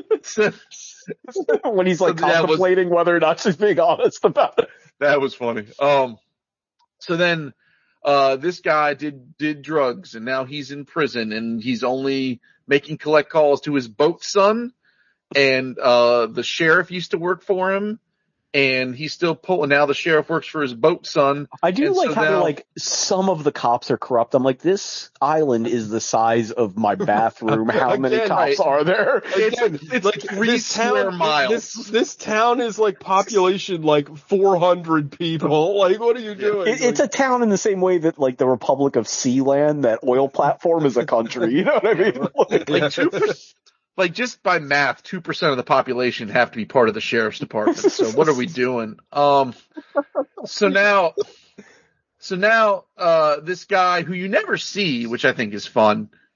When he's like contemplating whether or not she's being honest about it. That was funny. So then this guy did drugs, and now he's in prison, and he's only making collect calls to his boat son, and the sheriff used to work for him, and he's still pulling. Now the sheriff works for his boat son. I do like how some of the cops are corrupt. I'm like, this island is the size of my bathroom. How many cops are there? It's like 3 square miles. This town is like population like 400 people. Like, what are you doing? It's a town in the same way that like the Republic of Sealand, that oil platform, is a country. You know what I mean? Like 2%. Like, just by math, 2% of the population have to be part of the sheriff's department. So what are we doing? So now, this guy who you never see, which I think is fun,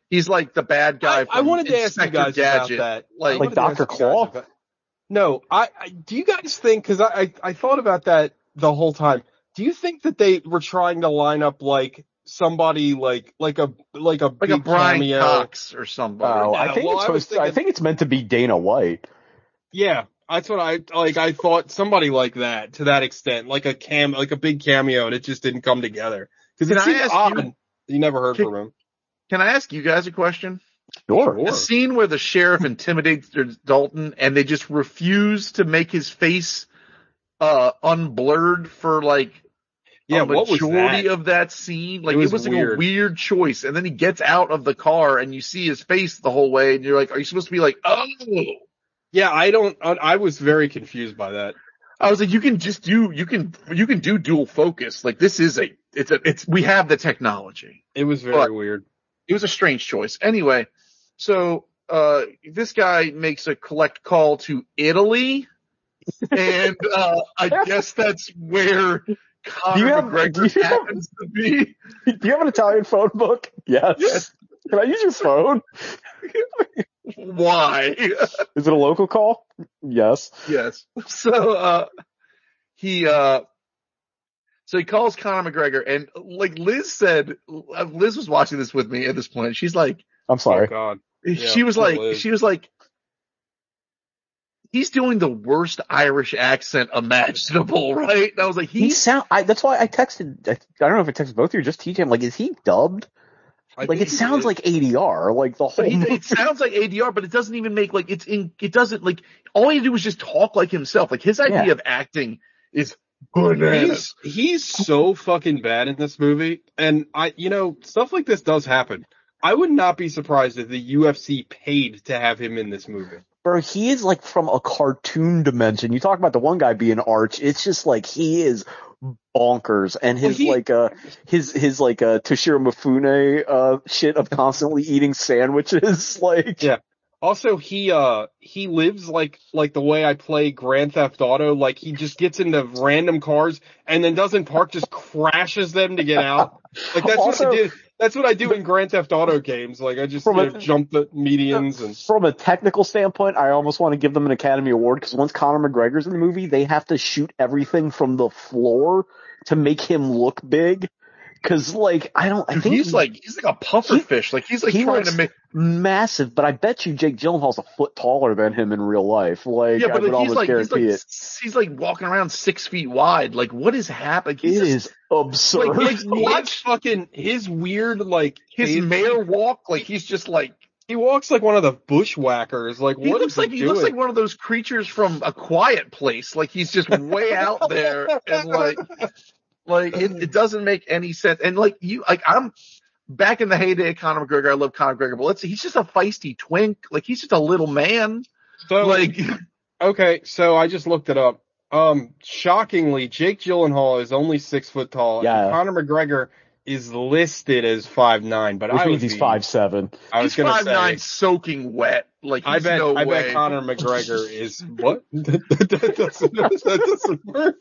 He's like the bad guy. I wanted to ask you guys Gadget. about that. Like Dr. Claw? No, do you guys think, cause I thought about that the whole time. Do you think that they were trying to line up like somebody like a big Brian cameo? Cox or somebody? Oh, I think it's meant to be Dana White. Yeah, that's what I thought somebody like that to that extent, like a big cameo, and it just didn't come together. Cause it seemed odd. You never heard from him. Can I ask you guys a question? Sure. The scene where the sheriff intimidates Dalton and they just refuse to make his face unblurred for like a majority of that scene. Like it was like a weird choice. And then he gets out of the car and you see his face the whole way and you're like, are you supposed to be like, oh? Yeah, I was very confused by that. I was like, you can do dual focus. Like this is we have the technology. It was very weird. It was a strange choice. Anyway, so this guy makes a collect call to Italy, and I guess that's where Conor McGregor happens to be. Do you have an Italian phone book? Yes. Can I use your phone? Why? Is it a local call? Yes. Yes. So he calls Conor McGregor, and like Liz said, Liz was watching this with me at this point. She's like, I'm sorry. Oh God. Yeah, she was like, he's doing the worst Irish accent imaginable, right? And I was like, that's why I texted, I don't know if I texted both of you, just TJ, I'm like, is he dubbed? Like, it sounds like ADR, like the whole it sounds like ADR, but it doesn't even make, like, it doesn't, like, all he do is just talk like himself. Like, his idea of acting is bananas. He's so fucking bad in this movie, and stuff like this does happen. I would not be surprised if the UFC paid to have him in this movie. Bro, he is like from a cartoon dimension. You talk about the one guy being Arch, it's just like he is bonkers, and his Toshiro Mifune shit of constantly eating sandwiches, like yeah. Also, he lives like the way I play Grand Theft Auto. Like he just gets into random cars and then doesn't park, just crashes them to get out. Like that's also, what I do. That's what I do in Grand Theft Auto games. Like I just jump the medians. And from a technical standpoint, I almost want to give them an Academy Award because once Conor McGregor's in the movie, they have to shoot everything from the floor to make him look big. Cause like, I think he's like a puffer fish. Like he's like trying to make massive, but I bet you Jake Gyllenhaal's a foot taller than him in real life. Like, yeah, but I would almost guarantee it. He's like walking around 6 feet wide. Like, what is happening? It is absurd. Like watch fucking his weird, like, his mayor walk. Like, he's just like, he walks like one of the bushwhackers. Like, he looks like one of those creatures from A Quiet Place. Like, he's just way out there and like it doesn't make any sense. And like I'm back in the heyday of Conor McGregor. I love Conor McGregor, but he's just a feisty twink. Like he's just a little man. So okay, so I just looked it up. Shockingly, Jake Gyllenhaal is only 6 foot tall. Yeah. And Conor McGregor is listed as 5'9", but which means he's 5'7". He's 5'9", soaking wet. Like I bet Conor McGregor is what? that doesn't work.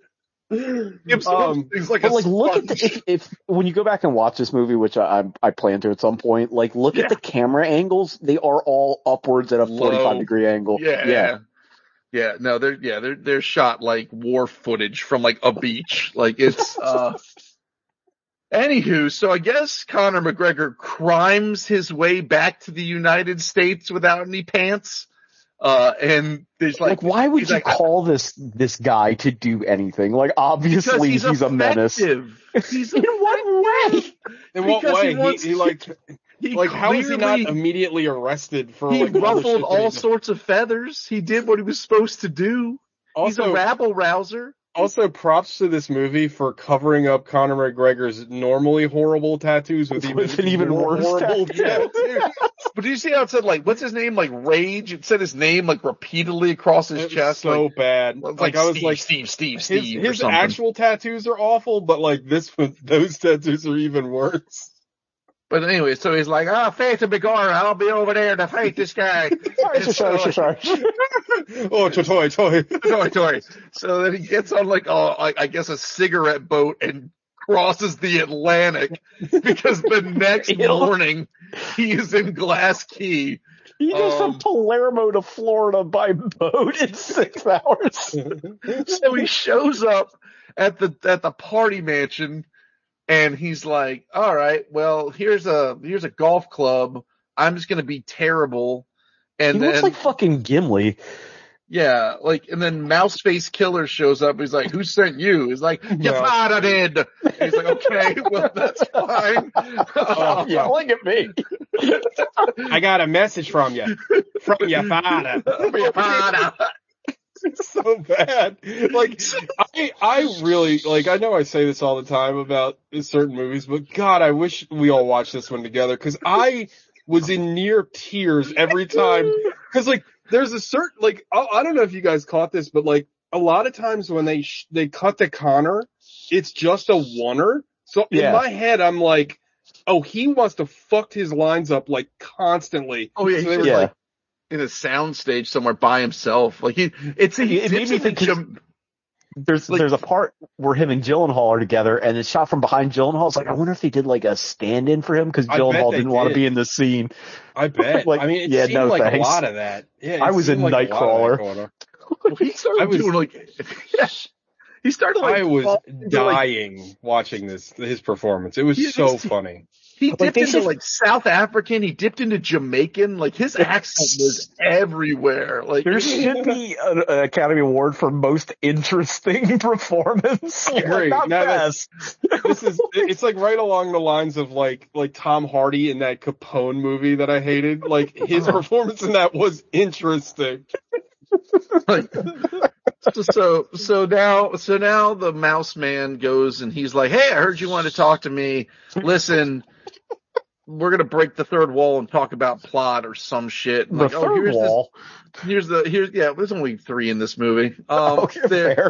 Look at if when you go back and watch this movie, which I plan to at some point, like look at the camera angles. They are all upwards at a 45-degree angle. Yeah. No, they're shot like war footage from like a beach. Like it's Anywho, so I guess Conor McGregor crimes his way back to the United States without any pants. And there's like why would you call this guy to do anything? Like, obviously he's a menace. He's in what way? In what way? How is he not immediately arrested for? He ruffled all sorts of feathers. He did what he was supposed to do. He's a rabble rouser. Also, props to this movie for covering up Conor McGregor's normally horrible tattoos with an even worse horrible tattoo. But do you see how it said, like, what's his name? Like, Rage? It said his name, like, repeatedly across his chest. So bad. Like I was like, Steve. His actual tattoos are awful, but, like, those tattoos are even worse. But anyway, so he's like, Faith and Begora, I'll be over there to fight this guy. Sorry. Oh, toy. So then he gets on like I guess a cigarette boat and crosses the Atlantic because the next morning he is in Glass Key. He goes from Palermo to Florida by boat in 6 hours. So he shows up at the party mansion, and he's like, all right, well, here's a golf club. I'm just going to be terrible. And he looks like fucking Gimli. Yeah, like, and then Mouseface Killer shows up. He's like, who sent you? He's like, your father did. And he's like, okay, well, that's fine. Yelling at me. I got a message from you. From your father. From your father. It's so bad. Like, I really, like, I know I say this all the time about certain movies, but God, I wish we all watched this one together, because I was in near tears every time. Because, like, there's a certain, like, I don't know if you guys caught this, but, like, a lot of times when they cut to Connor, it's just a oneer. So in my head, I'm like, oh, he must have fucked his lines up, like, constantly. Oh, yeah. So they were like in a soundstage somewhere by himself. Like, it made me think there's a part where him and Gyllenhaal are together, and it's shot from behind Gyllenhaal. It's like, I wonder if they did like a stand-in for him because Gyllenhaal didn't want to be in the scene. I bet. Like, I mean, it seemed like a lot of that. Yeah, I was in like Nightcrawler. He started doing like, he started like. I was dying watching his performance. It was so funny. He dipped into like South African. He dipped into Jamaican. Like, his accent was everywhere. Like, there should be an Academy Award for most interesting performance. Great. Not best. It's like right along the lines of like Tom Hardy in that Capone movie that I hated. Like, his performance in that was interesting. Like, so now the Mouse Man goes and he's like, hey, I heard you wanted to talk to me. Listen, we're going to break the third wall and talk about plot or some shit. Like, the third wall. Here's there's only 3 in this movie. Fair.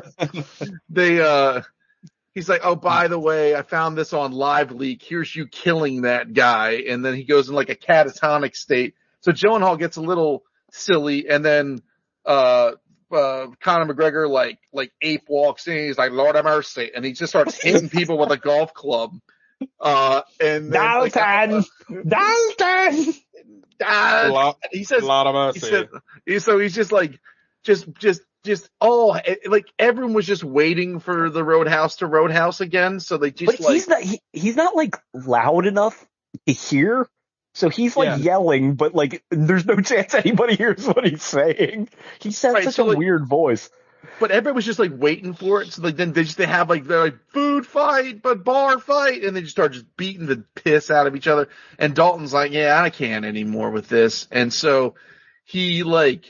He's like, oh, by the way, I found this on Live Leak. Here's you killing that guy. And then he goes in like a catatonic state. So Gyllenhaal gets a little silly, and then, Conor McGregor like ape walks in. He's like, Lord have mercy. And he just starts hitting people with a golf club. And then, Dalton! He says, a lot of mercy. So he's just like, like everyone was just waiting for the Roadhouse to Roadhouse again. So they just he's not like loud enough to hear. So he's like yelling, but like there's no chance anybody hears what he's saying. He sounds such a weird voice. But everybody was just like waiting for it. So like then they have like they're like food fight, but bar fight, and they just start just beating the piss out of each other. And Dalton's like, yeah, I can't anymore with this. And so he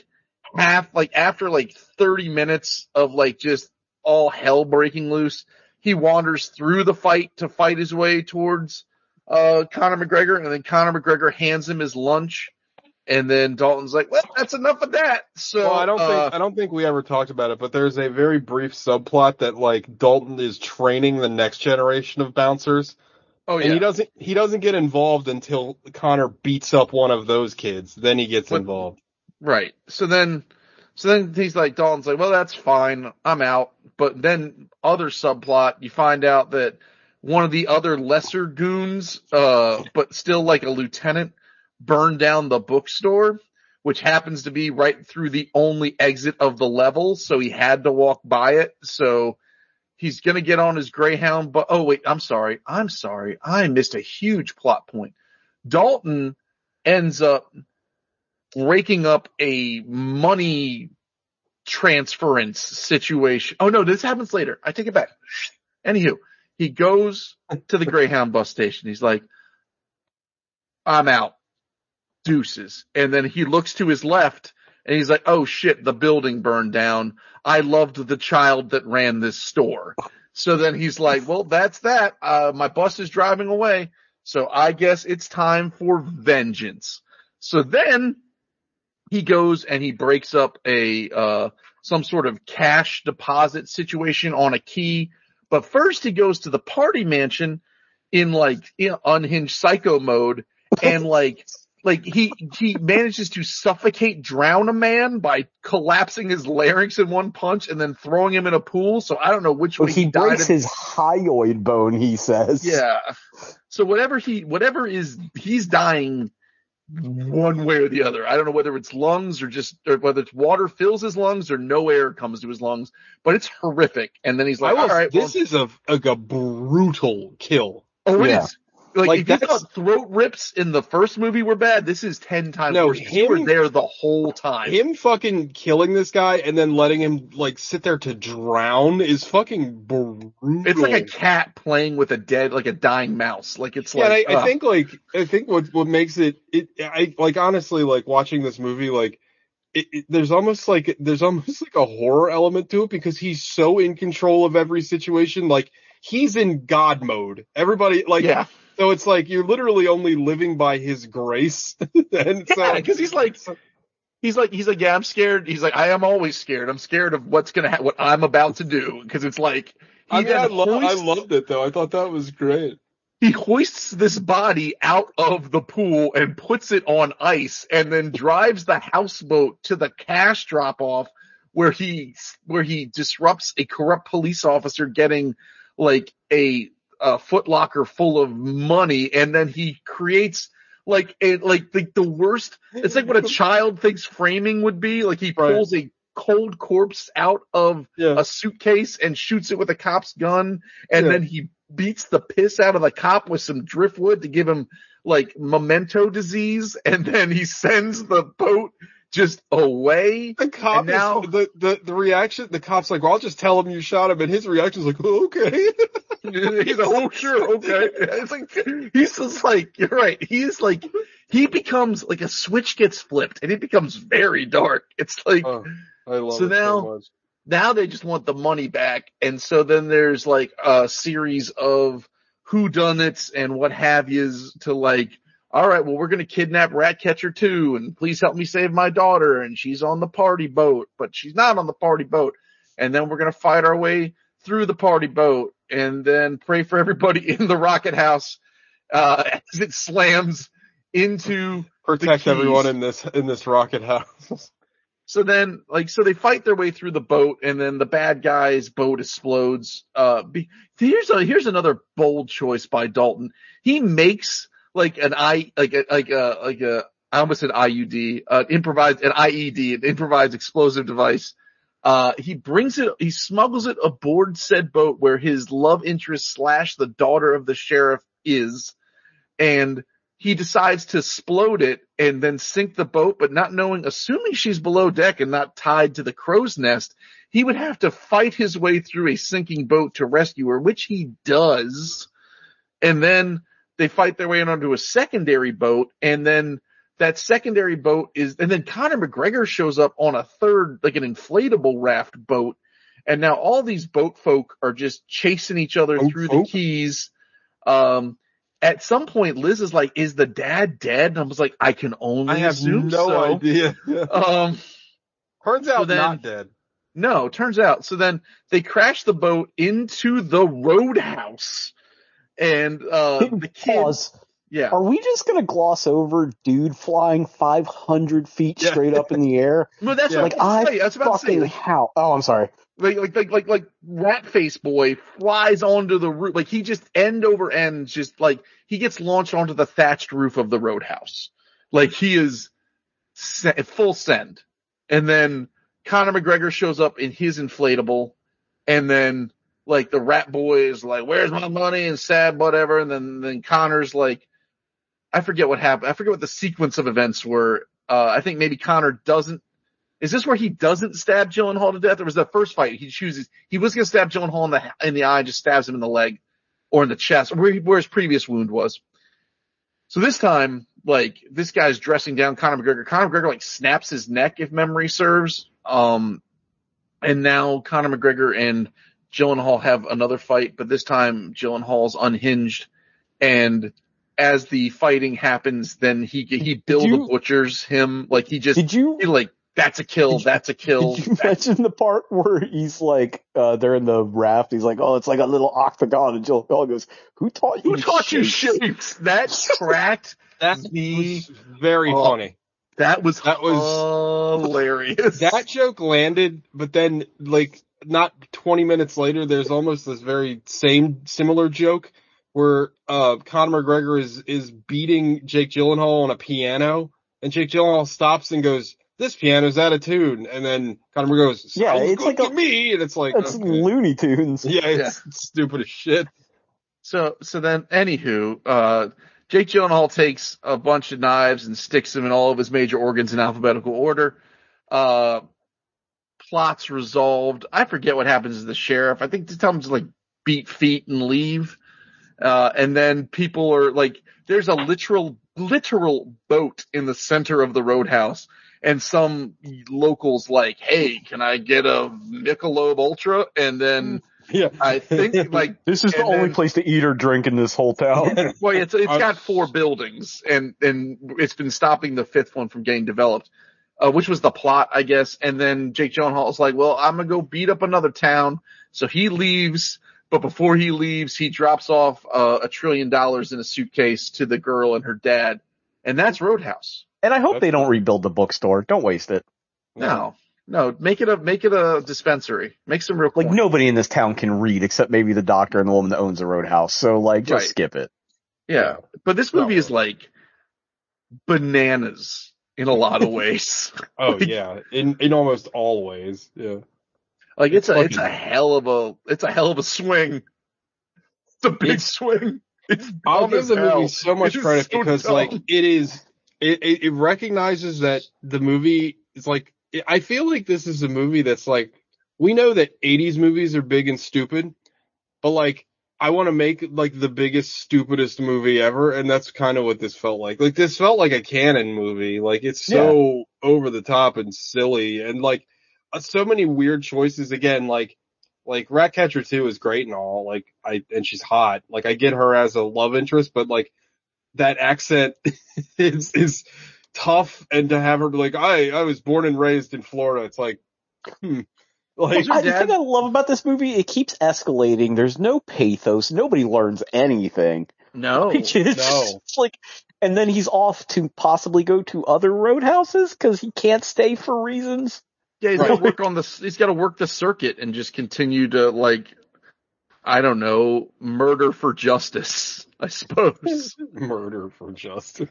after like 30 minutes of like just all hell breaking loose, he wanders through the fight to fight his way towards Conor McGregor, and then Conor McGregor hands him his lunch, and then Dalton's like, well, that's enough of that. So well, I don't think we ever talked about it, but there's a very brief subplot that like Dalton is training the next generation of bouncers. Oh yeah. And he doesn't get involved until Conor beats up one of those kids. Then he gets involved. Right. So then he's like, Dalton's like, well, that's fine. I'm out. But then other subplot, you find out that one of the other lesser goons, but still like a lieutenant, burned down the bookstore, which happens to be right through the only exit of the level. So he had to walk by it. So he's going to get on his Greyhound. But, oh wait, I'm sorry. I missed a huge plot point. Dalton ends up breaking up a money transference situation. Oh no, this happens later. I take it back. Anywho, he goes to the Greyhound bus station. He's like, I'm out. Deuces. And then he looks to his left and he's like, oh shit, the building burned down. I loved the child that ran this store. So then he's like, well, that's that. My bus is driving away. So I guess it's time for vengeance. So then he goes and he breaks up some sort of cash deposit situation on a key. But first he goes to the party mansion in unhinged psycho mode and like like he manages to drown a man by collapsing his larynx in one punch and then throwing him in a pool. So I don't know which way he died. Breaks his hyoid bone, he says. Yeah. So he's dying one way or the other. I don't know whether it's lungs or whether it's water fills his lungs or no air comes to his lungs, but it's horrific. And then he's like, all right, this is a brutal kill. Oh, it is. Like if you thought throat rips in the first movie were bad, this is 10 times worse. You were there the whole time. Him fucking killing this guy and then letting him like sit there to drown is fucking brutal. It's like a cat playing with a dying mouse. Like it's like. Yeah, I think what makes it honestly, like watching this movie, like there's almost like a horror element to it because he's so in control of every situation. Like he's in God mode. Everybody yeah. So it's like you're literally only living by his grace. And so because he's like, yeah, I'm scared. He's like, I am always scared. I'm scared of what I'm about to do. Because it's like, I loved it though. I thought that was great. He hoists this body out of the pool and puts it on ice and then drives the houseboat to the cash drop off where he disrupts a corrupt police officer getting like a Foot Locker full of money, and then he creates like the worst. It's like what a child thinks framing would be. Like he pulls a cold corpse out of a suitcase and shoots it with a cop's gun, and then he beats the piss out of the cop with some driftwood to give him like memento disease, and then he sends the boat just away. The cop now the reaction. The cop's like, "Well, I'll just tell him you shot him," and his reaction is like, "Oh, okay." He's like, "Oh, sure, okay." It's like he's just like, you're right. He's like, he becomes like a switch gets flipped, and it becomes very dark. It's like, I love it so much. Now they just want the money back, and so then there's like a series of whodunits and what have yous to like. All right, well, we're going to kidnap Ratcatcher 2 and please help me save my daughter. And she's on the party boat, but she's not on the party boat. And then we're going to fight our way through the party boat and then pray for everybody in the rocket house, as it slams into protect everyone in this rocket house. So then, so they fight their way through the boat and then the bad guy's boat explodes. Here's another bold choice by Dalton. He makes I almost said IUD, an IED, an improvised explosive device. He smuggles it aboard said boat where his love interest / the daughter of the sheriff is, and he decides to explode it and then sink the boat, but assuming she's below deck and not tied to the crow's nest, he would have to fight his way through a sinking boat to rescue her, which he does. And then they fight their way onto a secondary boat, and then that secondary boat and then Conor McGregor shows up on a third, like an inflatable raft boat, and now all these boat folk are just chasing each other through the Keys. At some point, Liz is like, "Is the dad dead?" And I was like, "I can only assume so." I have no idea. Turns out not dead. No, turns out. So then they crash the boat into the roadhouse. And the kid, pause. Yeah. Are we just gonna gloss over dude flying 500 feet straight up in the air? No, that's what I was about to say. How? Oh, I'm sorry. Like Rat Face Boy flies onto the roof. Like he just end over end, just like he gets launched onto the thatched roof of the roadhouse. Like he is full send. And then Conor McGregor shows up in his inflatable, and then like the Rat Boy is like, "Where's my money?" and sad, whatever. And then Conor's like, I forget what happened. I forget what the sequence of events were. I think maybe Conor doesn't. Is this where he doesn't stab Gyllenhaal to death? Or was the first fight he chooses? He was going to stab Gyllenhaal in the eye, just stabs him in the leg or in the chest, where his previous wound was. So this time, like this guy's dressing down Conor McGregor. Conor McGregor like snaps his neck, if memory serves. And now Conor McGregor and Gyllenhaal have another fight, but this time Gyllenhaal's unhinged, and as the fighting happens, then he Bill the butchers him, like he just That's a kill. That's a kill. Did you mention the part where he's like, they're in the raft. He's like, oh, it's like a little octagon. And Gyllenhaal goes, who taught you shapes? That cracked me. Was very funny. That was hilarious. That joke landed, but then like not 20 minutes later, there's almost this very similar joke where Conor McGregor is beating Jake Gyllenhaal on a piano, and Jake Gyllenhaal stops and goes, "This piano's out of tune," and then Conor McGregor goes, "Yeah, it's like to me," and it's like it's Looney Tunes. Yeah, it's stupid as shit. So then, anywho, Jake Gyllenhaal takes a bunch of knives and sticks them in all of his major organs in alphabetical order. Plot's resolved. I forget what happens to the sheriff. I think they tell him to like beat feet and leave. And then people are like, there's a literal boat in the center of the roadhouse, and some locals like, hey, can I get a Michelob Ultra? And then I think like this is the only place to eat or drink in this whole town. Well, it's got 4 buildings, and it's been stopping the 5th one from getting developed, which was the plot, I guess. And then Jake Gyllenhaal is like, well, I'm gonna go beat up another town. So he leaves. But before he leaves, he drops off $1 trillion in a suitcase to the girl and her dad. And that's Roadhouse. And I hope they don't rebuild the bookstore. Don't waste it. No. Make it a dispensary. Make some real coins. Like nobody in this town can read except maybe the doctor and the woman that owns the Roadhouse. So like just skip it. Yeah. But this movie is like bananas in a lot of ways. Yeah. In almost all ways. Yeah. Like it's a hell of a swing. It's a big swing. I'll give the movie so much credit because like it recognizes that the movie is like, I feel like this is a movie that's like, we know that 80s movies are big and stupid, but like I want to make like the biggest, stupidest movie ever, and that's kind of what this felt like. Like this felt like a canon movie. Like it's so over the top and silly, and like so many weird choices. Again, like Ratcatcher 2 is great and all, like and she's hot. Like I get her as a love interest, but like that accent is tough, and to have her be like, I was born and raised in Florida. It's like, Like, the thing I love about this movie, it keeps escalating. There's no pathos. Nobody learns anything. No. It's like, and then he's off to possibly go to other roadhouses because he can't stay for reasons. Yeah, he's got to work the circuit and just continue to, like, I don't know, murder for justice, I suppose. Murder for justice.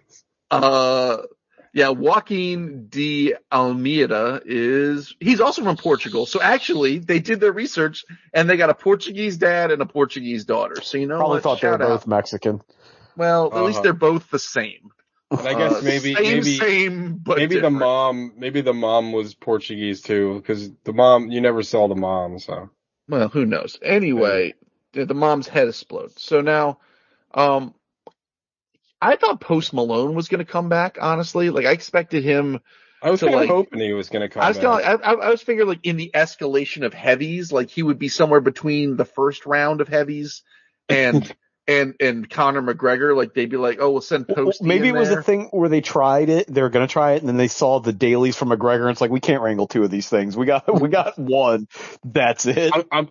Yeah, Joaquin de Almeida he's also from Portugal. So actually, they did their research and they got a Portuguese dad and a Portuguese daughter. So, you know, probably thought they were both Mexican. Well, at least they're both the same. And I guess maybe but maybe different. the mom was Portuguese too, because the mom, you never saw the mom, so. Well, who knows? Anyway, the mom's head exploded. So now, I thought Post Malone was going to come back, honestly. Like, I expected him. I was hoping he was going to come back. I was figuring, like, in the escalation of heavies, like, he would be somewhere between the first round of heavies and Conor McGregor. Like, they'd be like, oh, we'll send Post. Maybe it was a thing where they tried it. They were going to try it, and then they saw the dailies from McGregor, and it's like, we can't wrangle 2 of these things. We got one. That's it.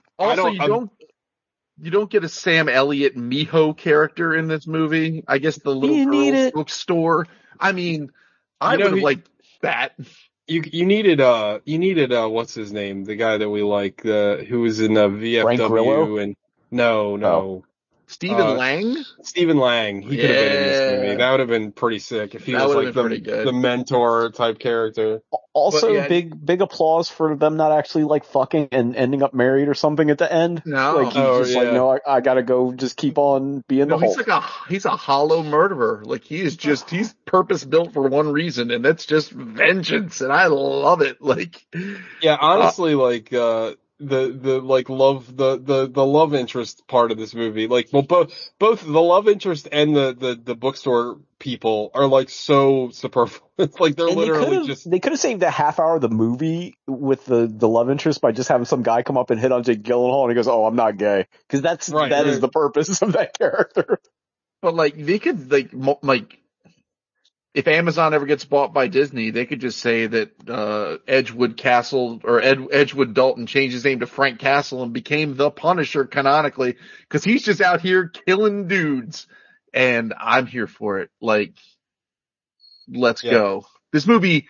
You don't get a Sam Elliott Miho character in this movie. I guess the little girl's bookstore. I mean, I would have liked that. You needed what's his name? The guy that we like, who was in VFW and no. Stephen Lang? Stephen Lang. He could have been in this movie. That would have been pretty sick if he was like the mentor type character. Also, big applause for them not actually like fucking and ending up married or something at the end. No. Like he's like, no, I gotta go just keep on being the Hulk. He's a hollow murderer. Like he's purpose built for one reason, and that's just vengeance, and I love it. Like, yeah, honestly, the love interest part of this movie, like, well, both the love interest and the bookstore people are like so superfluous. Like they're literally they could have saved a half hour of the movie with the love interest by just having some guy come up and hit on Jake Gyllenhaal and he goes, oh, I'm not gay. Cause that is the purpose of that character. But like they could like if Amazon ever gets bought by Disney, they could just say that Edgewood Castle or Edgewood Dalton changed his name to Frank Castle and became the Punisher canonically because he's just out here killing dudes, and I'm here for it. Like, let's go. This movie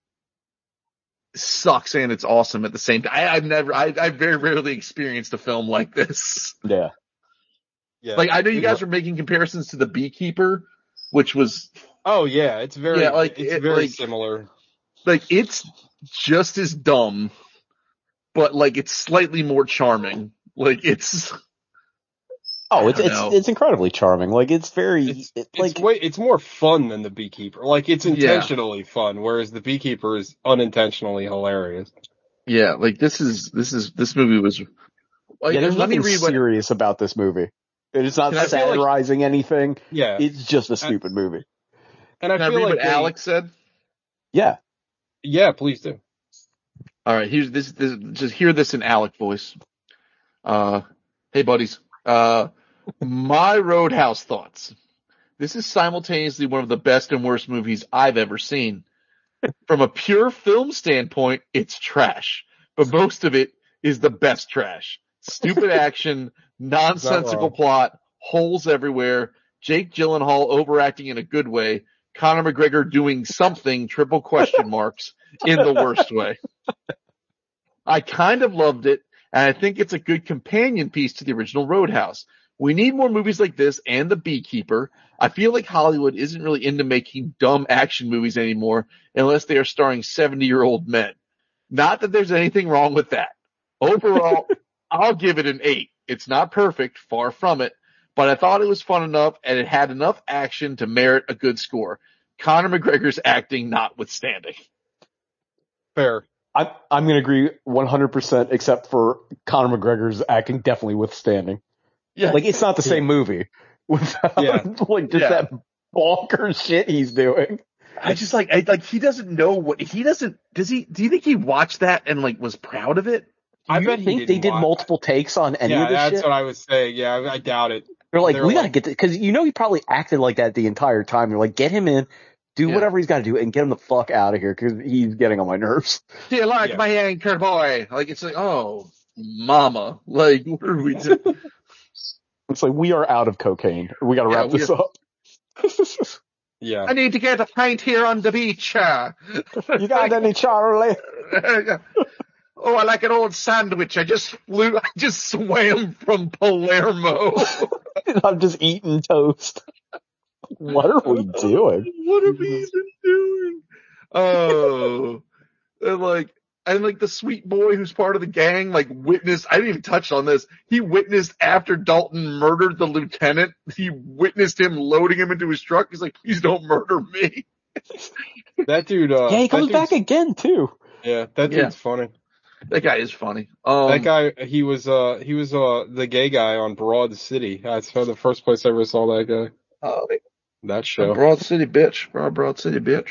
sucks and it's awesome at the same time. I've very rarely experienced a film like this. Yeah. Like, I know you guys are making comparisons to The Beekeeper, which was. Oh yeah, it's very very similar. Like, it's just as dumb, but like it's slightly more charming. Like, it's. Oh, it's incredibly charming. Like, it's very it's more fun than The Beekeeper. Like, it's intentionally fun, whereas The Beekeeper is unintentionally hilarious. Yeah, like this movie was. Like, there's nothing serious about this movie. It's not satirizing anything. Yeah, it's just a stupid movie. And I feel like what Alex said. Yeah. Yeah, please do. All right, here's this. Just hear this in Alec voice. Hey buddies. My Roadhouse thoughts. This is simultaneously one of the best and worst movies I've ever seen. From a pure film standpoint, it's trash, but most of it is the best trash. Stupid action, nonsensical plot, holes everywhere, Jake Gyllenhaal overacting in a good way, Conor McGregor doing something, triple question marks, in the worst way. I kind of loved it, and I think it's a good companion piece to the original Roadhouse. We need more movies like this and The Beekeeper. I feel like Hollywood isn't really into making dumb action movies anymore unless they are starring 70-year-old men. Not that there's anything wrong with that. Overall, I'll give it an 8. It's not perfect, far from it, but I thought it was fun enough and it had enough action to merit a good score. Conor McGregor's acting notwithstanding. Fair. I'm going to agree 100% except for Conor McGregor's acting definitely withstanding. Yeah. Like, it's not the same movie without that bonkers shit he's doing. I just he doesn't know what he doesn't, do you think he watched that and like was proud of it? I bet they did multiple takes on any of this shit? Yeah, that's what I was saying. Yeah, I doubt it. They're like, we gotta get this, cause he probably acted like that the entire time. They're like, get him in, do whatever he's gotta do, and get him the fuck out of here, cause he's getting on my nerves. Do you like my anchor boy? Like, it's like, oh, mama. Like, what are we doing? It's like, we are out of cocaine. We gotta wrap this up. Yeah. I need to get a pint here on the beach. You got any, Charlie? Oh, I like an old sandwich. I just swam from Palermo. I'm just eating toast. What are we doing? What are we even doing? Oh, and like the sweet boy who's part of the gang, like witnessed, I didn't even touch on this. He witnessed after Dalton murdered the lieutenant. He witnessed him loading him into his truck. He's like, please don't murder me. That dude, he comes back again too. Yeah, that dude's funny. That guy is funny. That guy, he was the gay guy on Broad City. That's the first place I ever saw that guy. Oh, that show. Broad City bitch. Broad City bitch.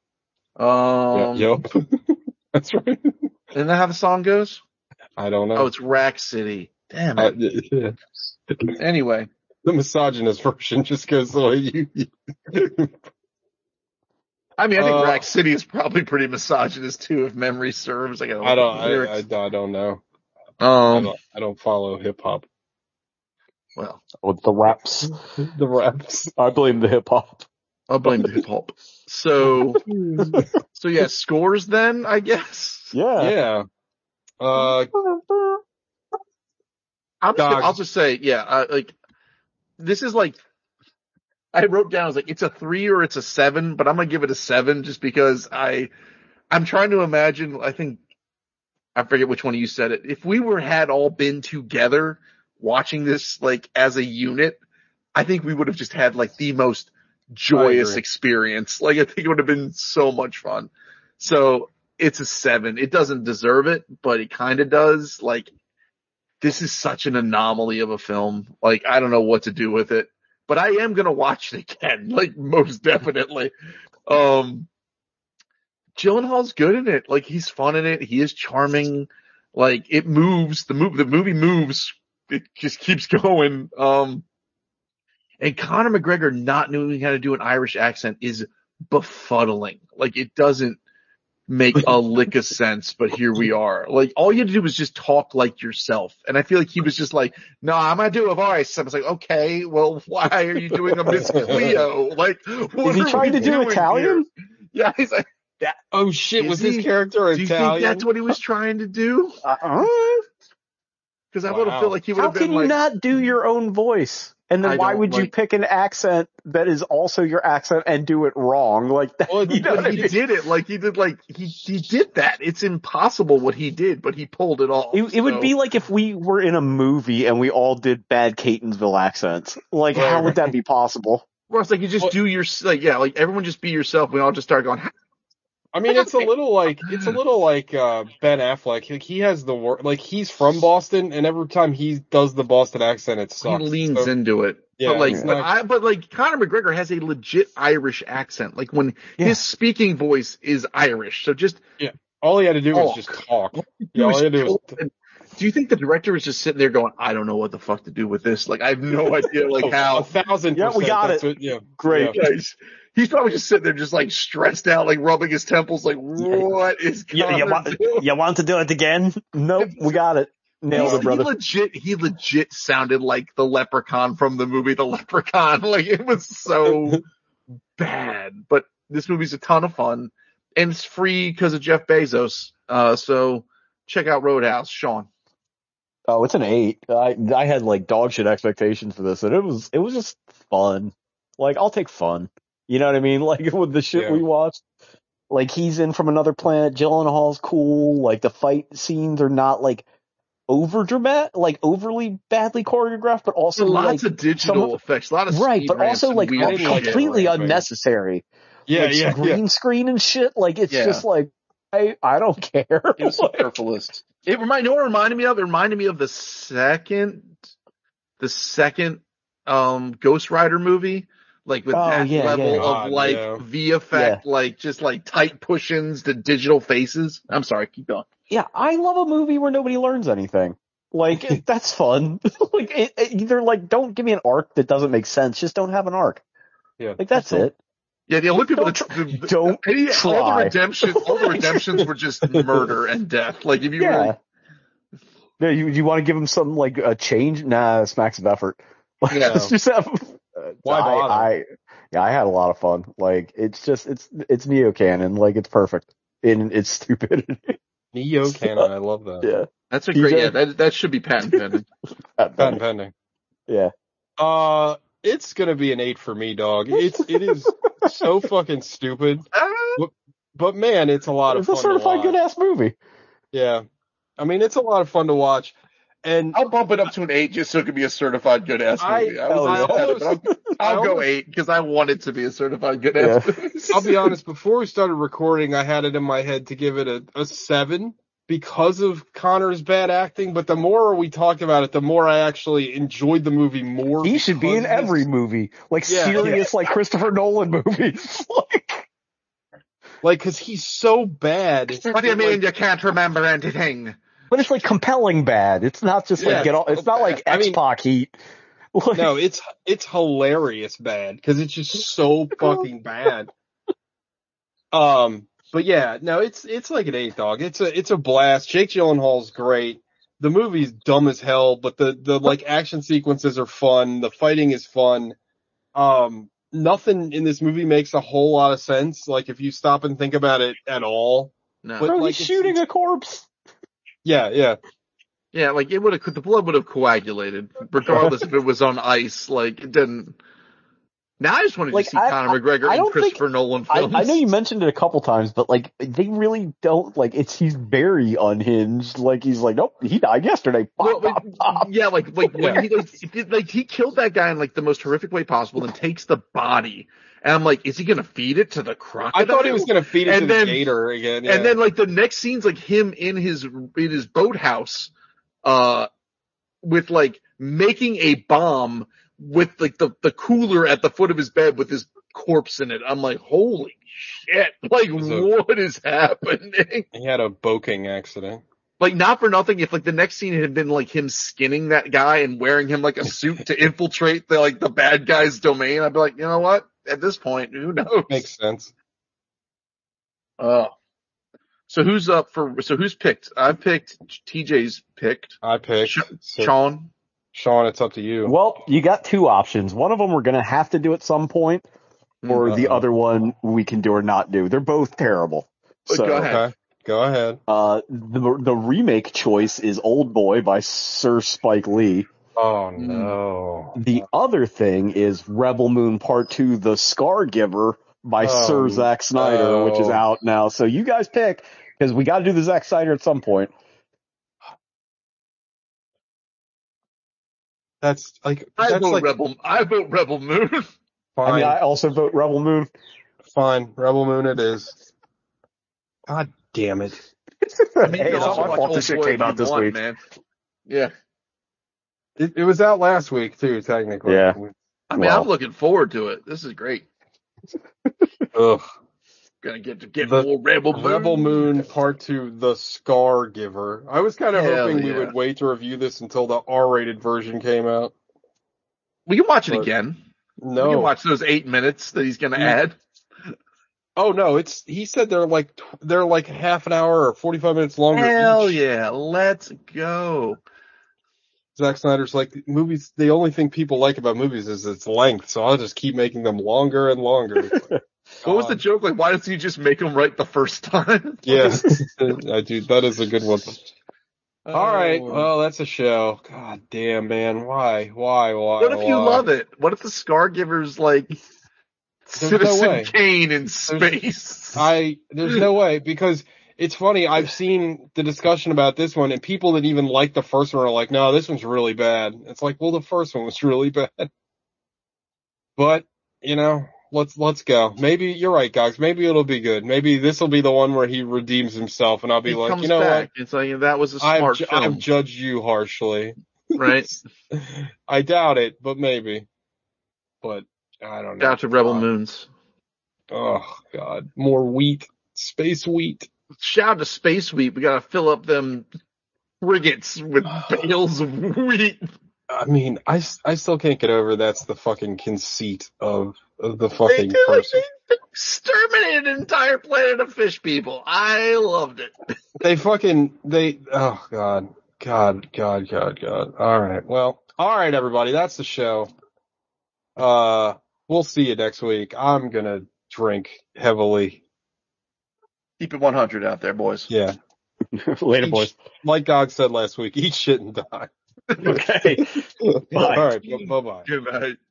Yep. That's right. Isn't that how the song goes? I don't know. Oh, it's Rack City. Damn it. Yeah. Anyway. The misogynist version just goes the way you... I mean, I think Rack City is probably pretty misogynist too, if memory serves. I don't know. I don't follow hip hop. Well, with the raps. The raps. I blame the hip hop. I'll blame the hip hop. So yeah, scores then, I guess. Yeah. I'll just say, like, this is like, I wrote down, I was like, it's a 3 or it's a 7, but I'm going to give it a 7 just because I'm trying to imagine, I forget which one of you said it. If we had all been together watching this, like, as a unit, I think we would have just had, like, the most joyous experience. Like, I think it would have been so much fun. So it's a 7. It doesn't deserve it, but it kind of does. Like, this is such an anomaly of a film. Like, I don't know what to do with it. But I am going to watch it again, like, most definitely. Gyllenhaal's good in it. Like, he's fun in it. He is charming. Like, it moves. The movie moves. It just keeps going. And Conor McGregor not knowing how to do an Irish accent is befuddling. Like, it doesn't make a lick of sense, but here we are. Like, all you had to do was just talk like yourself. And I feel like he was just like, no, I'm gonna do a voice. I was like, okay, well, why are you doing a Miss Cleo? Like, is he trying to do Italian? Here? Yeah, he's like, that. Oh shit, was his character Italian? Do you think that's what he was trying to do? Because I would have felt like he would have been like... How can you not do your own voice? And then why would you pick an accent that is also your accent and do it wrong? Like that, well, he did it. Like he did. Like he did that. It's impossible what he did, but he pulled it off. It would be like if we were in a movie and we all did bad Catonsville accents. Like, how would that be possible? Well, it's like you just do your like everyone just be yourself. We all just start going. I mean, it's a little like Ben Affleck. Like, he has the word, like, he's from Boston, and every time he does the Boston accent, it sucks. He leans into it. Yeah, but like Conor McGregor has a legit Irish accent. Like when his speaking voice is Irish. So just all he had to do was just talk. Yeah, all he had to do was. Do you think the director was just sitting there going, I don't know what the fuck to do with this? Like, I have no idea, like, how. 1,000%. Yeah, we got it. Great. Yeah, he's probably just sitting there just, like, stressed out, like, rubbing his temples, like, what is going on? You want to do it again? Nope, we got it. Nailed it, brother. He legit sounded like the leprechaun from the movie The Leprechaun. Like, it was so bad. But this movie's a ton of fun. And it's free because of Jeff Bezos. So check out Roadhouse. Sean. Oh, it's an 8. I had like dog shit expectations for this, and it was just fun. Like, I'll take fun. You know what I mean? Like, with the shit we watched. Like, he's in from another planet. Gyllenhaal's cool. Like, the fight scenes are not like overly badly choreographed, but also lots of digital effects, a lot of but also like completely unnecessary. Yeah, green screen and shit. Like, it's just like I don't care. It was superfluous. It reminded me of? It reminded me of the second Ghost Rider movie. Like with that level of like VFX, like just like tight push-ins to digital faces. I'm sorry, keep going. Yeah, I love a movie where nobody learns anything. Like, that's fun. Like, either like, don't give me an arc that doesn't make sense. Just don't have an arc. Yeah, like that's it. Yeah, the only people don't try. All the redemptions were just murder and death. Like, if you yeah, you want to give them some like a change? Nah, it's max of effort. Let's just have. Why bother? I had a lot of fun. Like, it's Neo canon. Like, it's perfect in its stupidity. Neo canon, I love that. Yeah, that's a great. Yeah, that should be patent pending. Patent pending. Yeah. It's gonna be an 8 for me, dog. It is so fucking stupid. But man, it's a lot of fun. It's a certified good ass movie. Yeah, I mean, it's a lot of fun to watch. And I'll bump it up to an 8 just so it can be a certified good ass movie. I'll go 8 because I want it to be a certified good ass movie. I'll be honest, before we started recording, I had it in my head to give it a 7 because of Conor's bad acting. But the more we talked about it, the more I actually enjoyed the movie more. He should be in every movie, like serious, like Christopher Nolan movies. Like, cause he's so bad. What do you mean you can't remember anything? But it's like compelling bad. It's not just like it's not like X-Pac heat. Like, no, it's hilarious bad because it's just so fucking bad. But yeah, no, it's like an 8, dog. It's a blast. Jake Gyllenhaal's great. The movie's dumb as hell, but the like action sequences are fun. The fighting is fun. Nothing in this movie makes a whole lot of sense. Like, if you stop and think about it at all. No. But like, he's shooting a corpse. Yeah. Yeah, like the blood would have coagulated, regardless if it was on ice. Like, it didn't. Now I just wanted to see Conor McGregor in Christopher Nolan films. I know you mentioned it a couple times, but like, they really don't, like, he's very unhinged. Like, he's like, nope, he died yesterday. Yeah, when he killed that guy in like the most horrific way possible, and takes the body. And I'm like, is he going to feed it to the crocodile? I thought he was going to feed it to the gator again. Yeah. And then like the next scene's like him in his boathouse, with like making a bomb with like the cooler at the foot of his bed with his corpse in it. I'm like, holy shit. Like, what is happening? He had a boating accident. Like, not for nothing, if like the next scene had been like him skinning that guy and wearing him like a suit to infiltrate the bad guy's domain, I'd be like, you know what? at this point, who knows? Makes sense. So who's picked? I picked. TJ's picked. I picked. Sean. Sean, it's up to you. Well, you got two options. One of them we're going to have to do at some point, or the other one we can do or not do. They're both terrible. So, go ahead. Okay. Go ahead. The remake choice is Old Boy by Sir Spike Lee. Oh no. The other thing is Rebel Moon Part 2, The Scar Giver by Sir Zack Snyder, which is out now. So you guys pick, because we got to do the Zack Snyder at some point. I vote Rebel Moon. Fine. I mean, I also vote Rebel Moon. Fine. Rebel Moon it is. God damn it. I mean, it's not my fault this shit came out this week. Man. Yeah. It was out last week too, technically. Yeah. I mean, I'm looking forward to it. This is great. Ugh. Gonna get more Rebel Moon. Rebel Moon Part 2, The Scar Giver. I was kind of hoping we would wait to review this until the R-rated version came out. We can watch it again. No. We can watch those 8 minutes that he's gonna add. Oh no, he said they're like half an hour or 45 minutes longer. Hell yeah, let's go. Zack Snyder's like, movies, the only thing people like about movies is its length, so I'll just keep making them longer and longer. What was the joke? Like, why doesn't he just make them right the first time? Yeah, I do. That is a good one. All right, well, that's a show. God damn, man. Why? What if you love it? What if the Scar Giver's like Citizen Kane in space? There's no way, because it's funny, I've seen the discussion about this one, and people that even like the first one are like, no, this one's really bad. It's like, well, the first one was really bad. But, let's go. Maybe, you're right, guys. Maybe it'll be good. Maybe this will be the one where he redeems himself, and I'll be like, you know what? It's like, that was a smart film. I've judged you harshly. Right? I doubt it, but maybe. But, I don't know. Shout out to Rebel Moons. Oh, God. More wheat. Space wheat. Shout out to Space Wheat. We gotta fill up them frigates with bales of wheat. I mean, I still can't get over that's the fucking conceit of the fucking person. They exterminated an entire planet of fish people. I loved it. Oh God. All right, everybody. That's the show. We'll see you next week. I'm gonna drink heavily. Keep it 100 out there, boys. Yeah. Later, boys. Like Gog said last week, eat shit and die. Okay. Bye. All right. Bye-bye. Good night.